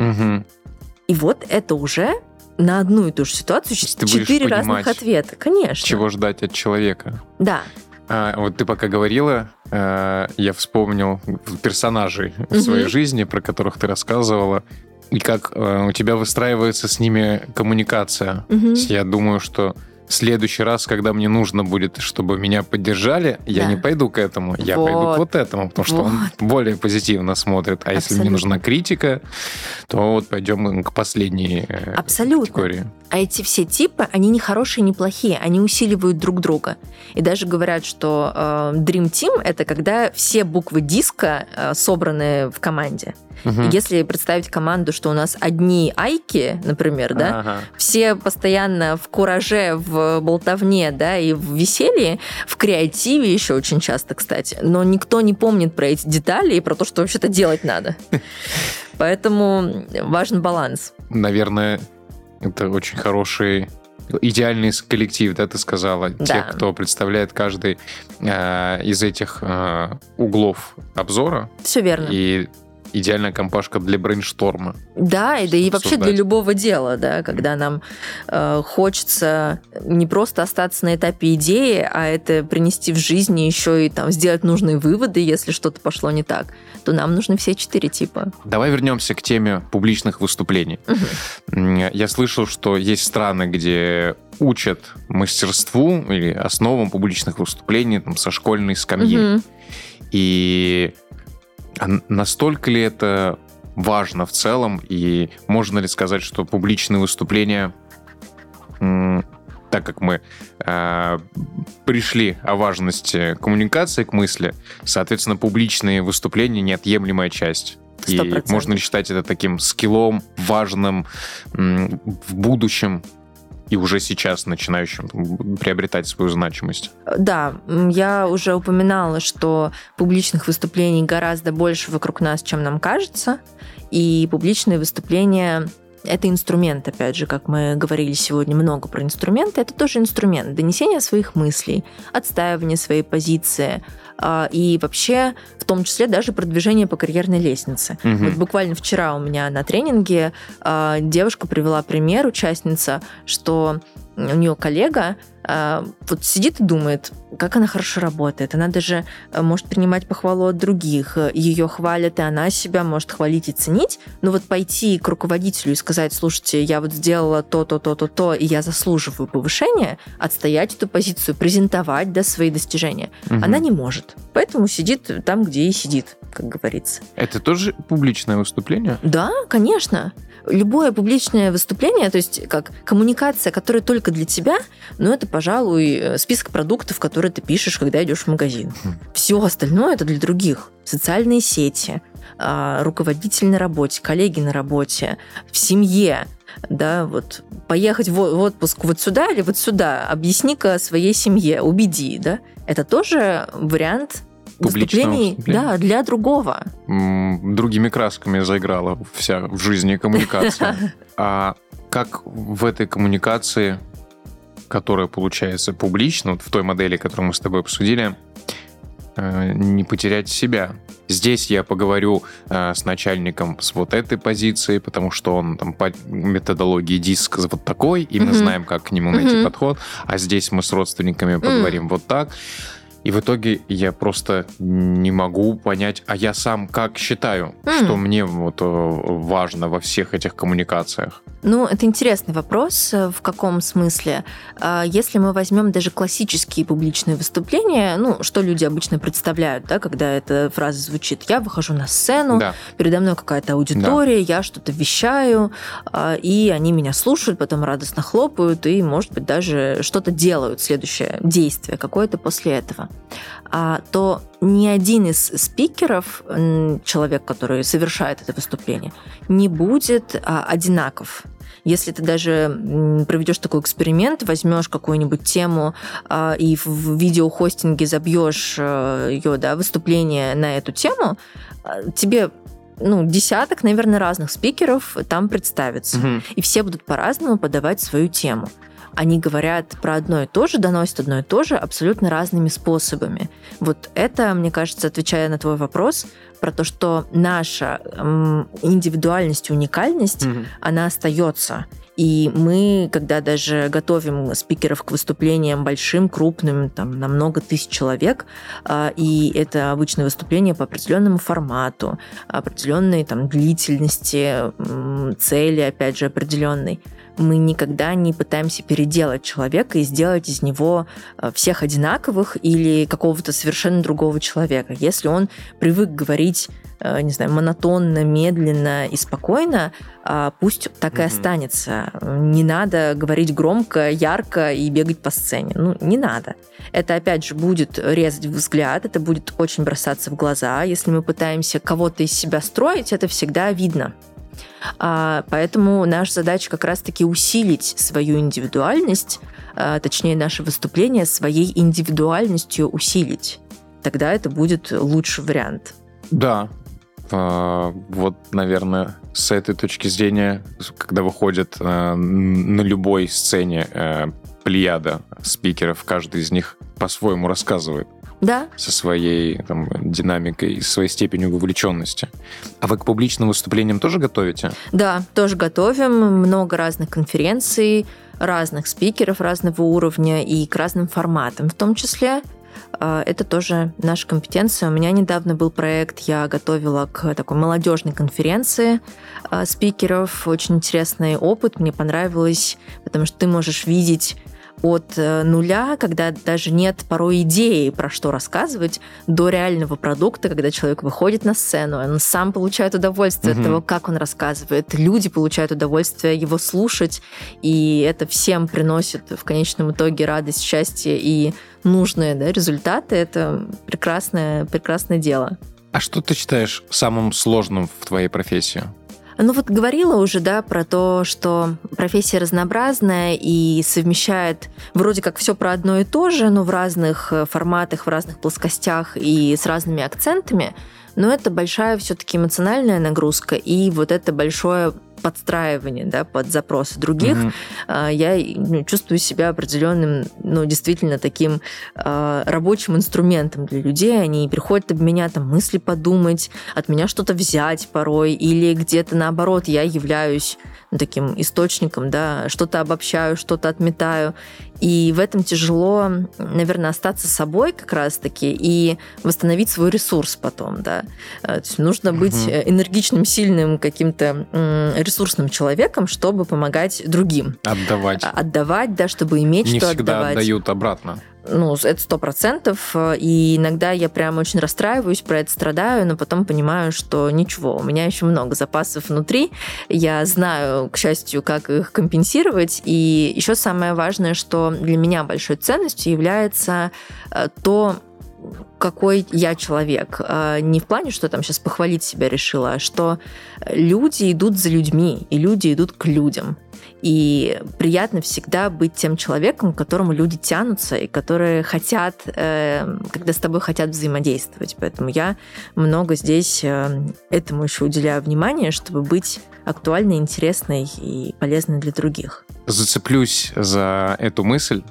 D: И вот это уже на одну и ту же ситуацию 4 разных ответа. Конечно.
C: Чего ждать от человека.
D: Да.
C: Вот ты пока говорила, я вспомнил персонажей в своей жизни, про которых ты рассказывала, и как у тебя выстраивается с ними коммуникация. Я думаю, что следующий раз, когда мне нужно будет, чтобы меня поддержали, я не пойду к этому, я пойду к вот этому, потому что он более позитивно смотрит. А если мне нужна критика, то вот пойдем к последней категории.
D: А эти все типы, они не хорошие, не плохие, они усиливают друг друга. И даже говорят, что Dream Team — это когда все буквы диска собраны в команде. Угу. Если представить команду, что у нас одни айки, например, да, все постоянно в кураже, в болтовне, да, и в веселье, в креативе еще очень часто, кстати, но никто не помнит про эти детали и про то, что вообще-то делать надо. Поэтому важен баланс.
C: Наверное, это очень хороший, идеальный коллектив, да, ты сказала. Да. Те, кто представляет каждый из этих углов обзора.
D: Все верно.
C: И идеальная компашка для брейншторма.
D: Да, и вообще для любого дела, да, когда нам хочется не просто остаться на этапе идеи, а это принести в жизнь и еще и там сделать нужные выводы, если что-то пошло не так, то нам нужны все 4 типа.
C: Давай вернемся к теме публичных выступлений. Я слышал, что есть страны, где учат мастерству или основам публичных выступлений там, со школьной скамьи. И настолько ли это важно в целом, и можно ли сказать, что публичные выступления, так как мы пришли о важности коммуникации к мысли, соответственно, публичные выступления — неотъемлемая часть.
D: 100%.
C: И можно ли считать это таким скиллом важным в будущем и уже сейчас начинающим приобретать свою значимость?
D: Да, я уже упоминала, что публичных выступлений гораздо больше вокруг нас, чем нам кажется, и публичные выступления — это инструмент, опять же, как мы говорили сегодня много про инструменты, это тоже инструмент донесения своих мыслей, отстаивания своей позиции и вообще, в том числе, даже продвижение по карьерной лестнице. Вот буквально вчера у меня на тренинге девушка привела пример, участница, что у нее коллега вот сидит и думает, как она хорошо работает. Она даже может принимать похвалу от других. Ее хвалят, и она себя может хвалить и ценить. Но вот пойти к руководителю и сказать, слушайте, я вот сделала то, и я заслуживаю повышения, отстоять эту позицию, презентовать, да, свои достижения, она не может. Поэтому сидит там, где и сидит, как говорится.
C: Это тоже публичное выступление?
D: Да, конечно. Любое публичное выступление, то есть как коммуникация, которая только для тебя, но это, пожалуй, список продуктов, которые ты пишешь, когда идешь в магазин. Все остальное это для других. Социальные сети, руководитель на работе, коллеги на работе, в семье. Да, вот поехать в отпуск вот сюда или вот сюда, объясни-ка своей семье, убеди, да. Это тоже вариант выступлений, да, для другого.
C: Другими красками заиграла вся в жизни коммуникация. А как в этой коммуникации, которая получается публично, вот в той модели, которую мы с тобой обсудили, не потерять себя? Здесь я поговорю с начальником с вот этой позиции, потому что он там по методологии диск вот такой, и мы знаем, как к нему найти подход, а здесь мы с родственниками поговорим вот так. И в итоге я просто не могу понять, а я сам как считаю, что мне вот важно во всех этих коммуникациях.
D: Ну, это интересный вопрос. В каком смысле? Если мы возьмем даже классические публичные выступления, ну, что люди обычно представляют, да, когда эта фраза звучит, я выхожу на сцену, передо мной какая-то аудитория, я что-то вещаю, и они меня слушают, потом радостно хлопают, и, может быть, даже что-то делают, следующее действие какое-то после этого. То ни один из спикеров, человек, который совершает это выступление, не будет одинаков. Если ты даже проведешь такой эксперимент, возьмешь какую-нибудь тему и в видеохостинге забьешь ее, да, выступление на эту тему, тебе десяток, наверное, разных спикеров там представится. И все будут по-разному подавать свою тему. Они говорят про одно и то же, доносят одно и то же абсолютно разными способами. Вот это, мне кажется, отвечая на твой вопрос, про то, что наша индивидуальность и уникальность, она остается. И мы, когда даже готовим спикеров к выступлениям большим, крупным, там, на много тысяч человек, и это обычное выступление по определенному формату, определенной там, длительности, цели, опять же, определенной, мы никогда не пытаемся переделать человека и сделать из него всех одинаковых или какого-то совершенно другого человека. Если он привык говорить, не знаю, монотонно, медленно и спокойно, пусть так и останется. Не надо говорить громко, ярко и бегать по сцене. Ну, не надо. Это, опять же, будет резать взгляд, это будет очень бросаться в глаза. Если мы пытаемся кого-то из себя строить, это всегда видно. Поэтому наша задача как раз-таки усилить свою индивидуальность, точнее, наше выступление своей индивидуальностью усилить. Тогда это будет лучший вариант.
C: Да. Вот, наверное, с этой точки зрения, когда выходят на любой сцене плеяда спикеров, каждый из них по-своему рассказывает.
D: Да.
C: Со своей там, динамикой, своей степенью вовлеченности. А вы к публичным выступлениям тоже готовите?
D: Да, тоже готовим. Много разных конференций, разных спикеров разного уровня и к разным форматам в том числе. Это тоже наша компетенция. У меня недавно был проект, я готовила к такой молодежной конференции спикеров. Очень интересный опыт, мне понравилось, потому что ты можешь видеть от нуля, когда даже нет порой идеи, про что рассказывать, до реального продукта, когда человек выходит на сцену, он сам получает удовольствие от того, как он рассказывает. Люди получают удовольствие его слушать, и это всем приносит в конечном итоге радость, счастье и нужные результаты. Это прекрасное дело.
C: А что ты считаешь самым сложным в твоей профессии?
D: Ну вот говорила уже, про то, что профессия разнообразная и совмещает вроде как все про одно и то же, но в разных форматах, в разных плоскостях и с разными акцентами. Но это большая все-таки эмоциональная нагрузка и вот это большое подстраивание под запросы других. Я чувствую себя определенным, действительно таким рабочим инструментом для людей. Они приходят об меня мысли подумать, от меня что-то взять порой, или где-то наоборот я являюсь таким источником, что-то обобщаю, что-то отметаю. И в этом тяжело, наверное, остаться собой как раз-таки и восстановить свой ресурс потом, То есть нужно быть энергичным, сильным каким-то ресурсным человеком, чтобы помогать другим.
C: Отдавать.
D: Отдавать, чтобы иметь
C: Не
D: что
C: всегда
D: отдавать.
C: отдают обратно.
D: Это 100%. И иногда я прям очень расстраиваюсь, про это страдаю, но потом понимаю, что ничего, у меня еще много запасов внутри. Я знаю, к счастью, как их компенсировать. И еще самое важное, что для меня большой ценностью является то, какой я человек. Не в плане, что сейчас похвалить себя решила, а что люди идут за людьми, и люди идут к людям. И приятно всегда быть тем человеком, к которому люди тянутся и которые хотят, когда с тобой хотят взаимодействовать. Поэтому я много здесь этому еще уделяю внимание, чтобы быть актуальной, интересной и полезной для других.
C: Зацеплюсь за эту мысль.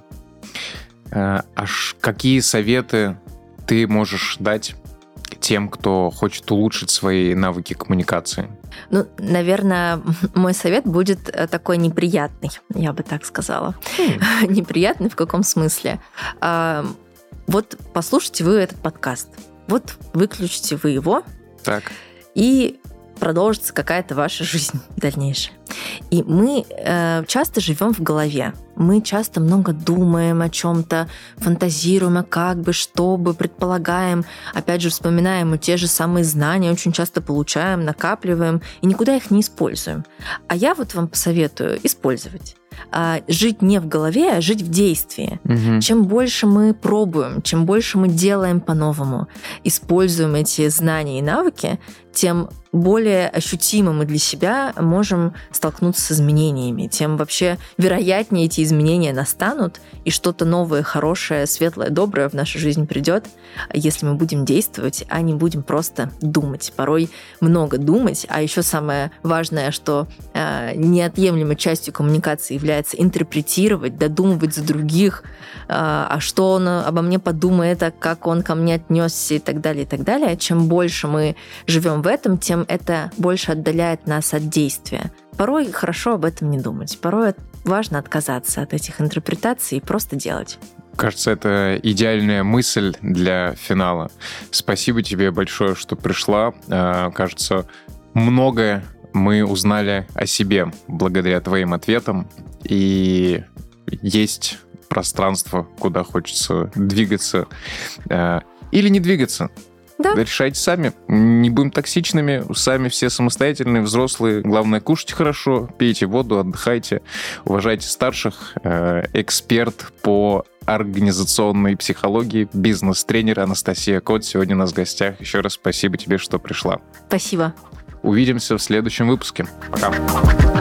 C: Аж какие советы ты можешь дать тем, кто хочет улучшить свои навыки коммуникации?
D: Наверное, мой совет будет такой неприятный, я бы так сказала. Неприятный в каком смысле? Вот послушайте вы этот подкаст, вот выключите вы его,
C: Так.
D: и продолжится какая-то ваша жизнь дальнейшая. И мы часто живем в голове. Мы часто много думаем о чем-то, фантазируем, а как бы, что бы, предполагаем. Опять же, вспоминаем те же самые знания, очень часто получаем, накапливаем, и никуда их не используем. А я вам посоветую использовать. Жить не в голове, а жить в действии. Чем больше мы пробуем, чем больше мы делаем по-новому, используем эти знания и навыки, тем более ощутимо мы для себя можем столкнуться с изменениями, тем вообще вероятнее эти изменения настанут, и что-то новое, хорошее, светлое, доброе в нашу жизнь придет, если мы будем действовать, а не будем просто думать. Порой много думать, а еще самое важное, что неотъемлемой частью коммуникации является интерпретировать, додумывать за других, а что он обо мне подумает, а как он ко мне отнесся и так далее, и так далее. Чем больше мы живем в этом, тем это больше отдаляет нас от действия. Порой хорошо об этом не думать. Порой важно отказаться от этих интерпретаций и просто делать.
C: Кажется, это идеальная мысль для финала. Спасибо тебе большое, что пришла. Кажется, многое мы узнали о себе благодаря твоим ответам. И есть пространство, куда хочется двигаться или не двигаться.
D: Да.
C: Решайте сами. Не будем токсичными. Сами все самостоятельные, взрослые. Главное, кушайте хорошо, пейте воду, отдыхайте, уважайте старших. Эксперт по организационной психологии, бизнес-тренер Анастасия Кот сегодня у нас в гостях. Еще раз спасибо тебе, что пришла.
D: Спасибо.
C: Увидимся в следующем выпуске. Пока.